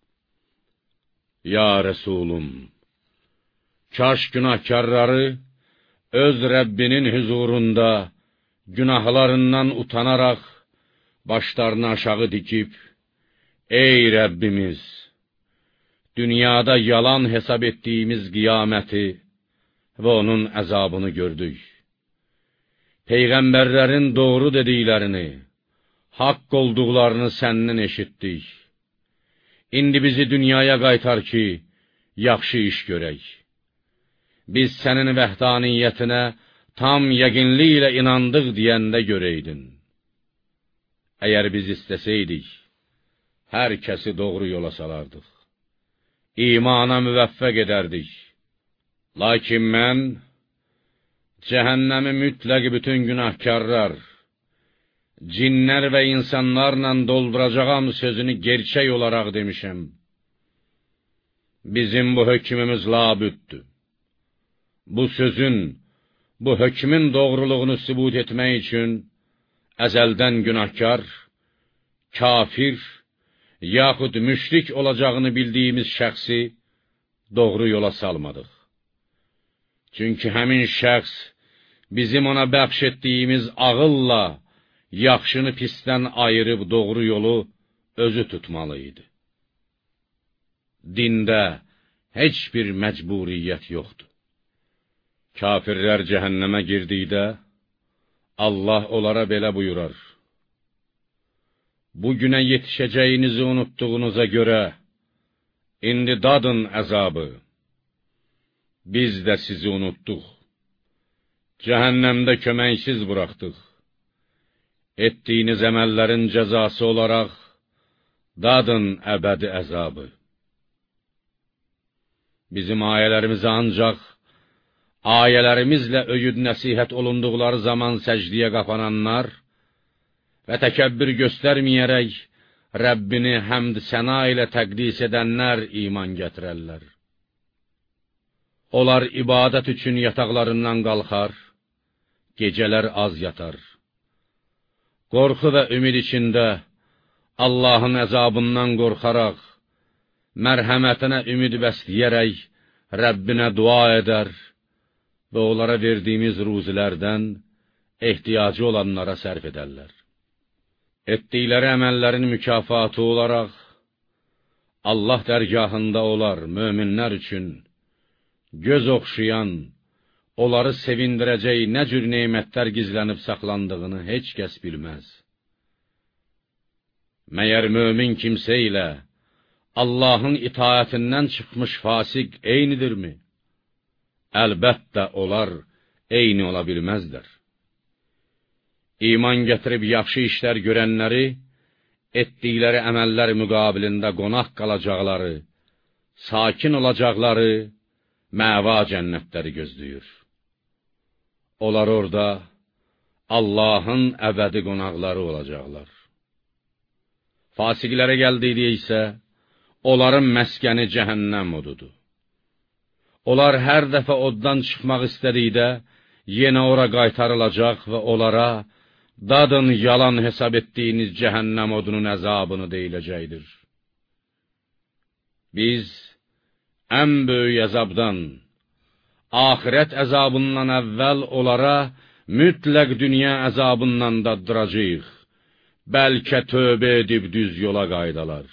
Ya Resulum, kaş günahkarları öz Rəbbinin huzurunda günahlarından utanaraq başlarını aşağı dikib, ey Rəbbimiz, dünyada yalan hesab etdiyimiz qiyaməti və onun əzabını gördük. Peyğəmbərlərin doğru dediklərini, haqq olduqlarını səndən eşitdik. İndi bizi dünyaya qaytar ki, yaxşı iş görək. Biz sənin vəhdaniyyətinə tam yəqinliklə inandıq deyəndə görəydin. Əgər biz istəsəydik, hər kəsi doğru yola salardıq. İmana müvəffəq edərdik. Lakin mən, cəhənnəmi mütləq bütün günahkarlar, cinlər və insanlarla dolduracağam sözünü gerçək olaraq demişəm. Bizim bu hökmümüz labüddür. Bu sözün, bu hökmün doğruluğunu sübut etmək üçün əzəldən günahkar, kafir, yaxud müşrik olacağını bildiyimiz şəxsi doğru yola salmadıq. Çünki həmin şəxs bizim ona bəxş etdiyimiz ağılla yaxşını pisdən ayırıb doğru yolu özü tutmalı idi. Dində heç bir məcburiyyət yoxdur. Kafirlər cəhənnəmə girdikdə, Allah onlara belə buyurar. Bugünə yetişəcəyinizi unutduğunuza görə, indi dadın əzabı. Biz də sizi unutduq. Cəhənnəmdə köməksiz buraxdıq. Etdiyiniz əməllərin cəzası olaraq, dadın əbədi əzabı. Bizim ayələrimizi ancaq, ayələrimizlə öyüd nəsihət olunduqları zaman səcdiyə qapananlar və təkəbbür göstərməyərək Rəbbini həmd səna ilə təqdis edənlər iman gətirərlər. Onlar ibadət üçün yataqlarından qalxar, gecələr az yatar. Qorxu və ümid içində Allahın əzabından qorxaraq, mərhəmətinə ümid bəsləyərək Rəbbinə dua edər və onlara verdiyimiz ruzilərdən ehtiyacı olanlara sərf edərlər. Etdikləri əməllərin mükafatı olaraq, Allah dərgahında olar möminlər üçün göz oxşayan, onları sevindirəcək nə cür neymətlər gizlənib saxlandığını heç kəs bilməz. Məyər mömin kimsə ilə Allahın itaətindən çıxmış fasik eynidirmi? Əlbəttə, onlar eyni ola bilməzlər. İman gətirib yaxşı işlər görənləri, etdikləri əməllər müqabilində qonaq qalacaqları, sakin olacaqları məva cənnətləri gözləyir. Onlar orada Allahın əbədi qonaqları olacaqlar. Fasiqlərə gəldikdə isə, onların məskəni cəhənnəm odudur. Onlar hər dəfə oddan çıxmaq istədikdə, yenə ora qaytarılacaq və onlara, dadın yalan hesab etdiyiniz cəhənnəm odunun əzabını deyiləcəkdir. Biz ən böyük əzabdan, axirət əzabından əvvəl onlara mütləq dünya əzabından daddıracaq, bəlkə tövbə edib düz yola qaydalar.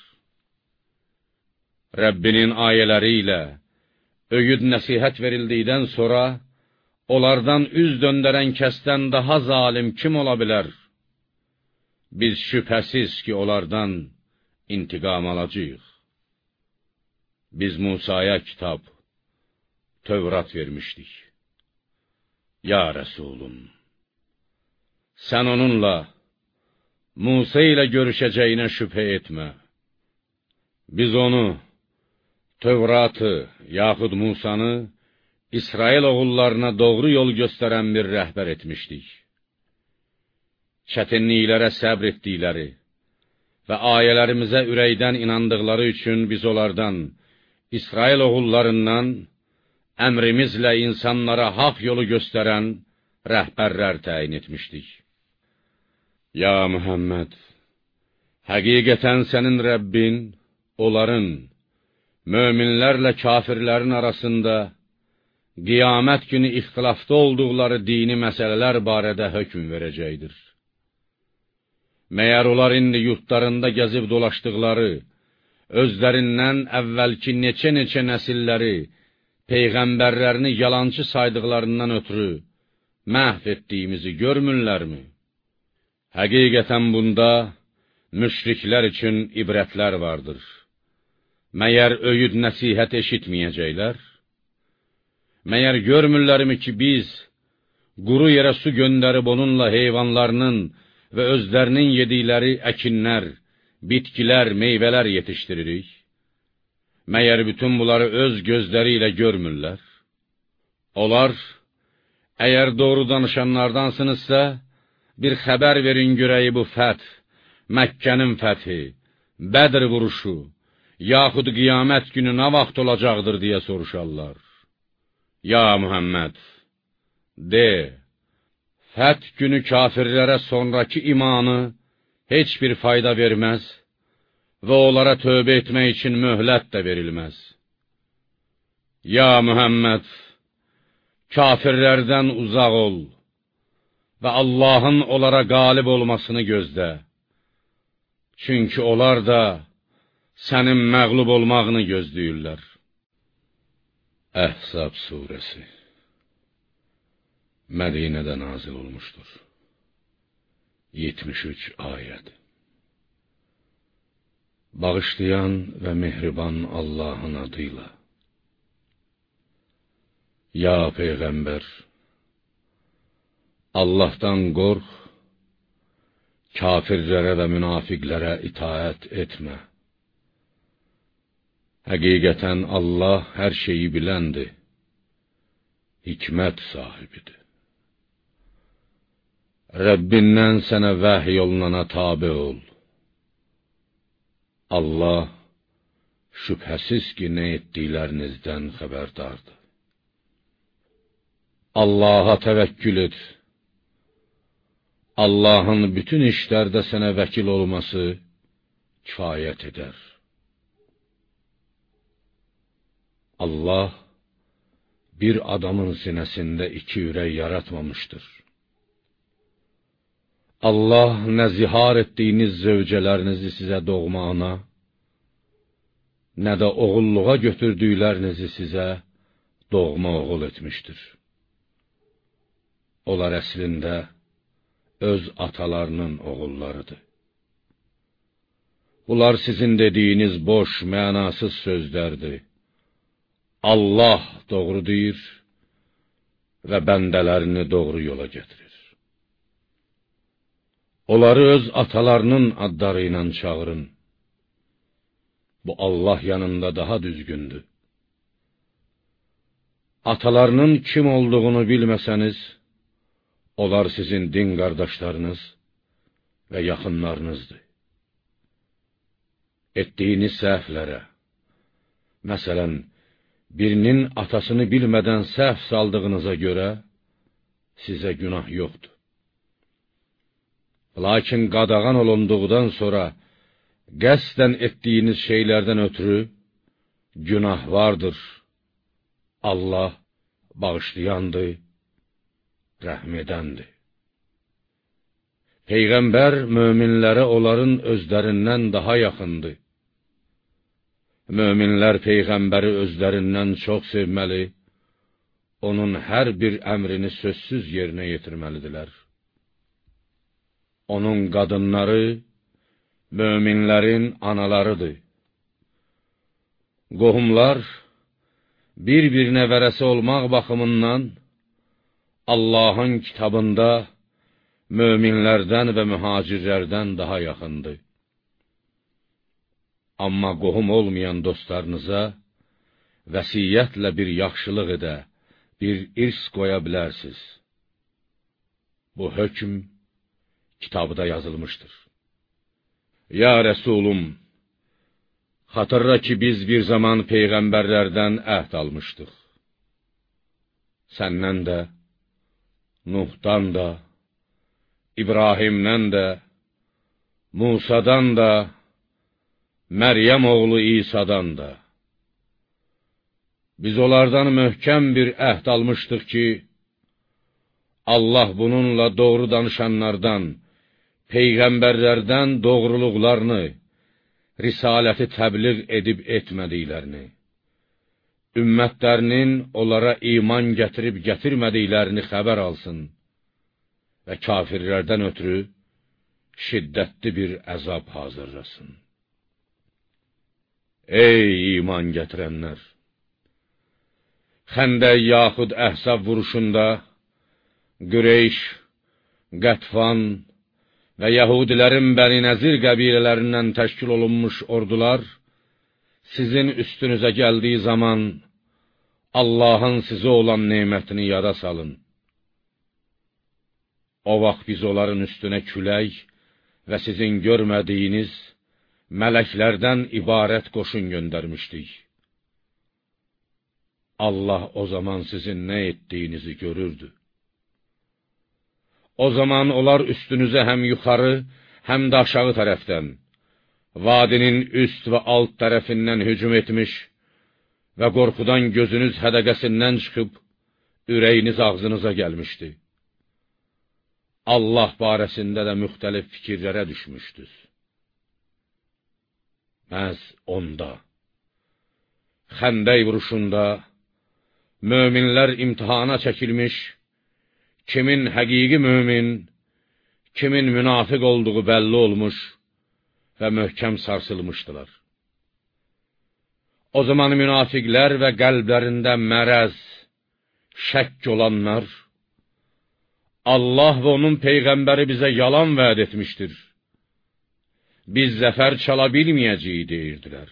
Rəbbinin ayələri ilə öyüd nəsihət verildikdən sonra, onlardan üz döndərən kəsdən daha zalim kim ola bilər? Biz şübhəsiz ki, onlardan intiqam alacağıq. Biz Musaya kitab, Tövrat vermişdik. Ya Rəsulum, sən onunla, Musa ilə görüşəcəyinə şübhə etmə. Biz onu, Tövratı, yaxud Musanı, İsrail oğullarına doğru yol göstərən bir rəhbər etmişdik. Çətinliklərə səbr etdikləri və ayələrimizə ürəkdən inandıqları üçün biz onlardan, İsrail oğullarından, əmrimizlə insanlara haq yolu göstərən rəhbərlər təyin etmişdik. Ya Muhammed, həqiqətən sənin Rəbbin, onların, möminlərlə kafirlərin arasında, qiyamət günü ixtilafda olduqları dini məsələlər barədə hökm verəcəkdir. Məyər onlar indi yurtlarında gəzib dolaşdıqları, özlərindən əvvəlki neçə-neçə nəsilləri, peyğəmbərlərini yalancı saydıqlarından ötürü məhv etdiyimizi görmürlərmi? Həqiqətən bunda müşriklər üçün ibrətlər vardır. Məyər öyüd nəsihət eşitməyəcəklər? Məyər görmürlərmi ki, biz quru yerə su göndərib onunla heyvanlarının və özlərinin yedikləri əkinlər, bitkilər, meyvələr yetişdiririk? Məyər bütün bunları öz gözləri ilə görmürlər? Onlar, əgər doğru danışanlardansınızsa, bir xəbər verin görəyi bu fəth, Məkkənin fəthi, Bədr vuruşu, yaxud qiyamət günü nə vaxt olacaqdır deyə soruşarlar. Ya Muhammed, de, fəth günü kafirlərə sonraki imanı heç bir fayda verməz və onlara tövbə etmək üçün möhlət də verilməz. Ya Muhammed, kafirlərdən uzaq ol və Allahın onlara qalib olmasını gözlə. Çünki onlar da sənin məğlub olmağını gözləyirlər. Əhzab surəsi Mədinədə nazil olmuşdur. yetmiş üç ayəd. Bağışlayan və mehriban Allahın adıyla. Ya Peyğəmbər, Allahdan qorx, kafirlərə və münafiqlərə itaət etmə. Həqiqətən Allah hər şeyi biləndir, hikmət sahibidir. Rəbbindən sənə vəhy olunana tabe ol. Allah şübhəsiz ki, nə etdiklərinizdən xəbərdardır. Allaha təvəkkül et. Allahın bütün işlərdə sənə vəkil olması kifayət edər. Allah bir adamın sinəsində iki ürək yaratmamışdır. Allah nə zihar etdiyiniz zövcələrinizi sizə doğma ana, nə də oğulluğa götürdüklərinizi sizə doğma oğul etmişdir. Onlar əslində öz atalarının oğullarıdır. Bunlar sizin dediyiniz boş, mənasız sözlərdir. Allah doğru deyir və bəndələrini doğru yola getirir. Onları öz atalarının adları ilə çağırın. Bu Allah yanında daha düzgündür. Atalarının kim olduğunu bilməsəniz, onlar sizin din qardaşlarınız və yaxınlarınızdır. Etdiyiniz səhvlərə, məsələn, birinin atasını bilmədən səhv saldığınıza görə sizə günah yoxdur. Lakin qadağan olunduqdan sonra qəsdən etdiyiniz şeylərdən ötürü günah vardır. Allah bağışlayandır, rəhm edəndir. Peyğəmbər möminlərə onların özlərindən daha yaxındır. Möminlər Peyğəmbəri özlərindən çox sevməli, onun hər bir əmrini sözsüz yerinə yetirməlidirlər. Onun qadınları möminlərin analarıdır. Qohumlar bir-birinə vərəsə olmaq baxımından Allahın kitabında möminlərdən və mühacirlərdən daha yaxındır. Amma qohum olmayan dostlarınıza vəsiyyətlə bir yaxşılıq edə, bir irs qoya bilərsiniz. Bu hökm kitabda yazılmışdır. Ya Rəsulum, xatırla ki, biz bir zaman peyğəmbərlərdən əhd almışdıq. Səndən də, Nuhdan da, İbrahimdən də, Musadan da, Məryəm oğlu İsa'dan da. Biz onlardan möhkəm bir əhd almışdıq ki, Allah bununla doğru danışanlardan, peyğəmbərlərdən doğruluqlarını, risaləti təbliğ edib etmədiklərini, ümmətlərinin onlara iman gətirib gətirmədiklərini xəbər alsın və kafirlərdən ötürü şiddətli bir əzab hazırlasın. Ey iman gətirənlər! Xəndək yaxud Əhzab vuruşunda Qüreyş, Qətfan və Yahudilərin Bəni Nəzir qəbilələrindən təşkil olunmuş ordular sizin üstünüzə gəldiyi zaman Allahın sizə olan nemətini yada salın. O vaxt biz onların üstünə külək və sizin görmədiyiniz mələklərdən ibarət qoşun göndərmişdik. Allah o zaman sizin nə etdiyinizi görürdü. O zaman onlar üstünüzə həm yuxarı, həm də aşağı tərəfdən, vadinin üst və alt tərəfindən hücum etmiş və qorxudan gözünüz hədəqəsindən çıxıb, ürəyiniz ağzınıza gəlmişdi. Allah barəsində də müxtəlif fikirlərə düşmüşdür. Məhz onda, Xəndək vuruşunda, möminlər imtihana çəkilmiş, kimin həqiqi mömin, kimin münafiq olduğu bəlli olmuş və möhkəm sarsılmışdılar. O zaman münafiqlər və qəlblərində mərəz, şəkk olanlar, Allah və onun Peyğəmbəri bizə yalan vəd etmişdir. Biz zəfər çala bilməyəcəyik, deyirdilər.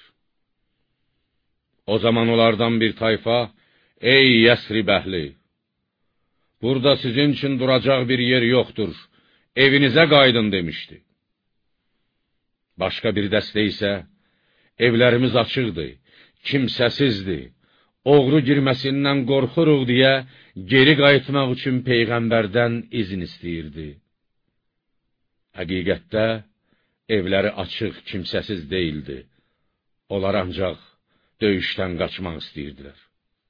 O zaman onlardan bir tayfa, ey Yəsrib əhli! Burada sizin üçün duracaq bir yer yoxdur, evinizə qaydın demişdi. Başqa bir dəstə isə, evlərimiz açıqdır, kimsəsizdir, oğru girməsindən qorxuruq deyə geri qayıtmaq üçün Peyğəmbərdən izin istəyirdi. Həqiqətdə, evləri açıq, kimsəsiz deyildi. Onlar ancaq döyüşdən qaçmaq istəyirdilər.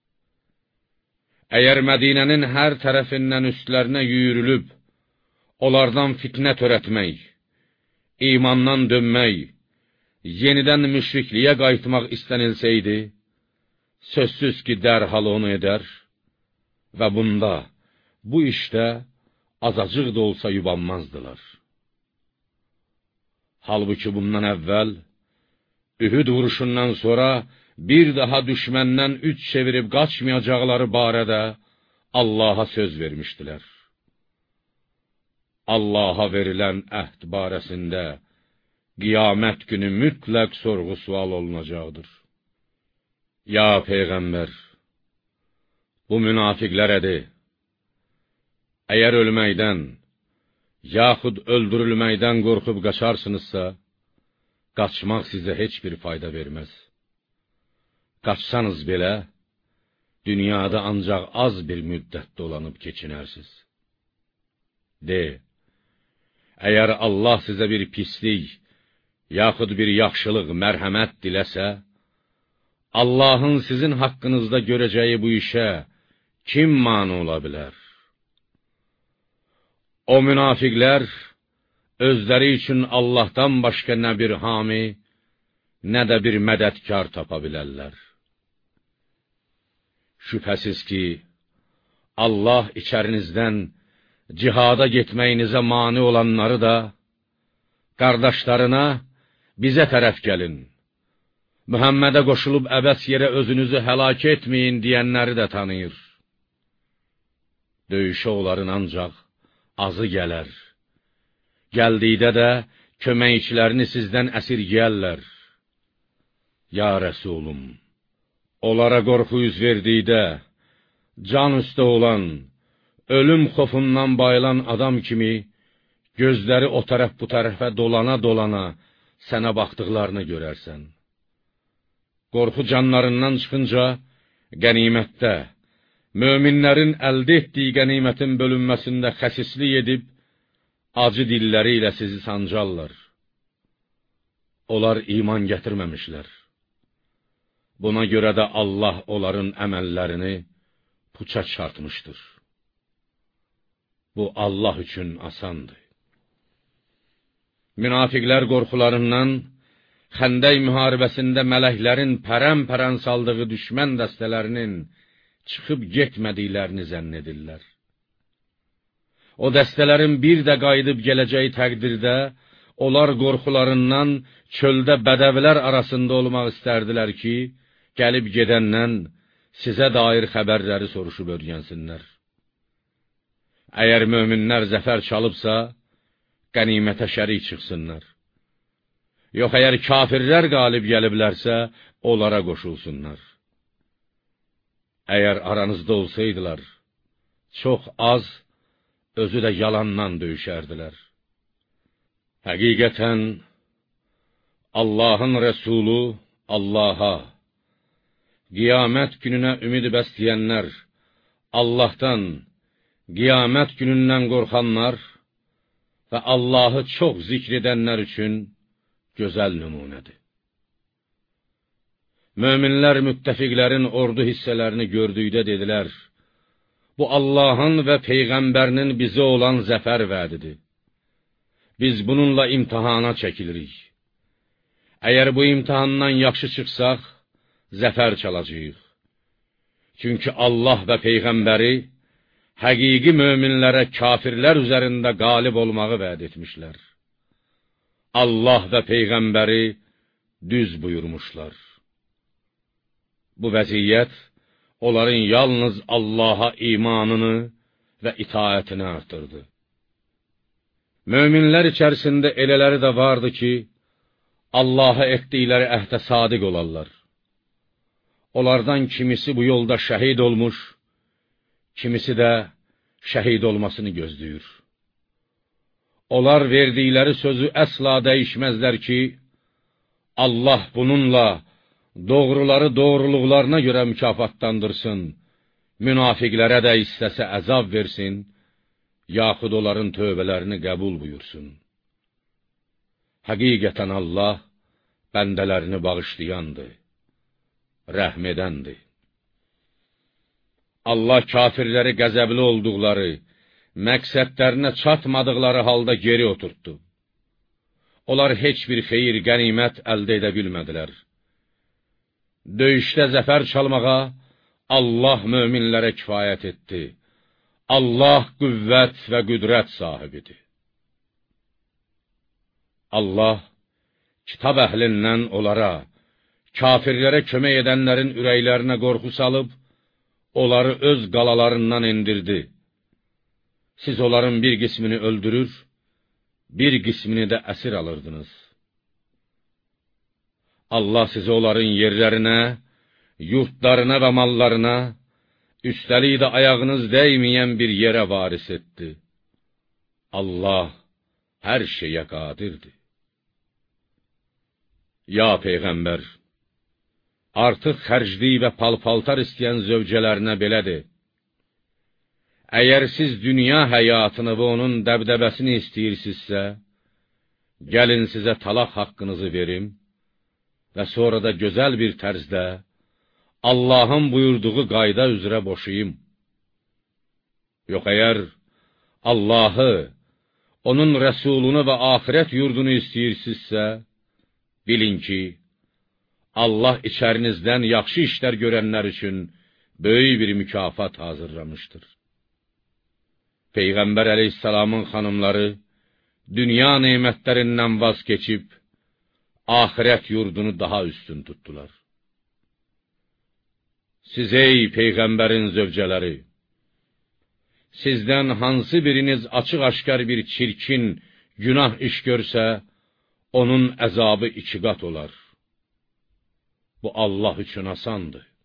Əgər Mədinənin hər tərəfindən üstlərinə yüyürülüb, onlardan fitnə törətmək, imandan dönmək, yenidən müşrikliyə qayıtmaq istənilsəydi, sözsüz ki, dərhal onu edər və bunda, bu işdə azacıq da olsa yubanmazdılar. Halbuki bundan əvvəl, Ühud vuruşundan sonra bir daha düşməndən üç çevirib qaçmayacaqları barədə Allaha söz vermişdilər. Allaha verilən əhd barəsində qiyamət günü mütləq sorğu-sual olunacaqdır. Ya Peyğəmbər, Bu münafiqlərə de, əgər ölməkdən, yaxud öldürülməkdən qorxub qaçarsınızsa, qaçmaq sizə heç bir fayda verməz. Qaçsanız belə, dünyada ancaq az bir müddət dolanıb keçinərsiz. De, əgər Allah sizə bir pislik, yaxud bir yaxşılıq, mərhəmət diləsə, Allahın sizin haqqınızda görəcəyi bu işə kim mane ola bilər? O münafiqlər özləri üçün Allahdan başqa nə bir hami, nə də bir mədədkar tapa bilərlər. Şübhəsiz ki, Allah içərinizdən cihada getməyinizə mane olanları da, qardaşlarına bizə tərəf gəlin, Mühəmmədə qoşulub əbəs yerə özünüzü həlak etməyin deyənləri də tanıyır. Döyüşə onların ancaq azı gələr. Gəldikdə də köməkçilərini sizdən əsirgəyərlər. Ya Rəsulum, onlara qorxu üz verdikdə, can üstə olan, ölüm xofundan bayılan adam kimi, gözləri o tərəf bu tərəfə dolana-dolana sənə baxdıqlarını görərsən. Qorxu canlarından çıxınca, qənimətdə, möminlərin əldə etdiyi qənimətin bölünməsində xəsislik edib, acı dilləri ilə sizi sancarlar. Onlar iman gətirməmişlər. Buna görə də Allah onların əməllərini puça çartmışdır. Bu Allah üçün asandır. Münafiqlər qorxularından, Xəndək müharibəsində mələklərin pərən-pərən saldığı düşmən dəstələrinin çıxıb getmədiklərini zənn edirlər. O dəstələrin bir də qayıdıb gələcəyi təqdirdə, onlar qorxularından çöldə bədəvilər arasında olmaq istərdilər ki, gəlib gedəndən sizə dair xəbərləri soruşub öyrənsinlər. Əgər möminlər zəfər çalıbsa, qənimətə şərik çıxsınlar. Yox, əgər kafirlər qalib gəliblərsə, onlara qoşulsunlar. Əgər aranızda olsaydılar, çox az, özü də yalandan döyüşərdilər. Həqiqətən, Allahın Rəsulu Allaha, qiyamət gününə ümid bəsləyənlər, Allahdan, qiyamət günündən qorxanlar və Allahı çox zikr edənlər üçün gözəl nümunədir. Möminlər müttəfiqlərin ordu hissələrini gördükdə dedilər, bu Allahın və Peyğəmbərinin bizə olan zəfər vədidir. Biz bununla imtihana çəkilirik. Əgər bu imtihandan yaxşı çıxsaq, zəfər çalacağıq. Çünki Allah və Peyğəmbəri həqiqi möminlərə kafirlər üzərində qalib olmağı vəd etmişlər. Allah və Peyğəmbəri düz buyurmuşlar. Bu vəziyyət, onların yalnız Allaha imanını və itaətini artırdı. Möminlər içərisində elələri də vardı ki, Allaha etdikləri əhdə sadiq olarlar. Onlardan kimisi bu yolda şəhid olmuş, kimisi də şəhid olmasını gözləyir. Onlar verdikləri sözü əsla dəyişməzlər ki, Allah bununla doğruları doğruluqlarına görə mükafatlandırsın, münafiqlərə də istəsə əzab versin, yaxud onların tövbələrini qəbul buyursun. Həqiqətən Allah bəndələrini bağışlayandır, rəhm edəndir. Allah kafirləri qəzəbli olduqları, məqsədlərinə çatmadıqları halda geri oturtdu. Onlar heç bir xeyir, qənimət əldə edə bilmədilər. Döyüşdə zəfər çalmağa Allah möminlərə kifayət etdi. Allah qüvvət və qüdrət sahibidir. Allah kitab əhlindən onlara, kafirlərə kömək edənlərin ürəklərinə qorxu salıb, onları öz qalalarından indirdi. Siz onların bir qismini öldürür, bir qismini də əsir alırdınız. Allah sizi onların yerlərinə, yurtlarına və mallarına, üstəlik də ayağınız dəyməyən bir yerə varis etdi. Allah hər şeyə qadirdir. Ya Peyğəmbər, artıq xərclik və palpaltar istəyən zövcələrinə belə de: əgər siz dünya həyatını və onun dəbdəbəsini istəyirsinizsə, gəlin sizə talaq haqqınızı verim və sonra da gözəl bir tərzdə Allahın buyurduğu qayda üzrə boşayım. Yox, əgər Allahı, onun rəsulunu və axirət yurdunu istəyirsinizsə, bilin ki, Allah içərinizdən yaxşı işlər görənlər üçün böyük bir mükafat hazırlamışdır. Peyğəmbər əleyhissalamın xanımları dünya nemətlərindən vaz keçib, axirət yurdunu daha üstün tutdular. Siz ey Peyğəmbərin zövcələri, sizdən hansı biriniz açıq-aşkar bir çirkin, günah iş görsə, onun əzabı iki qat olar. Bu Allah üçün asandır.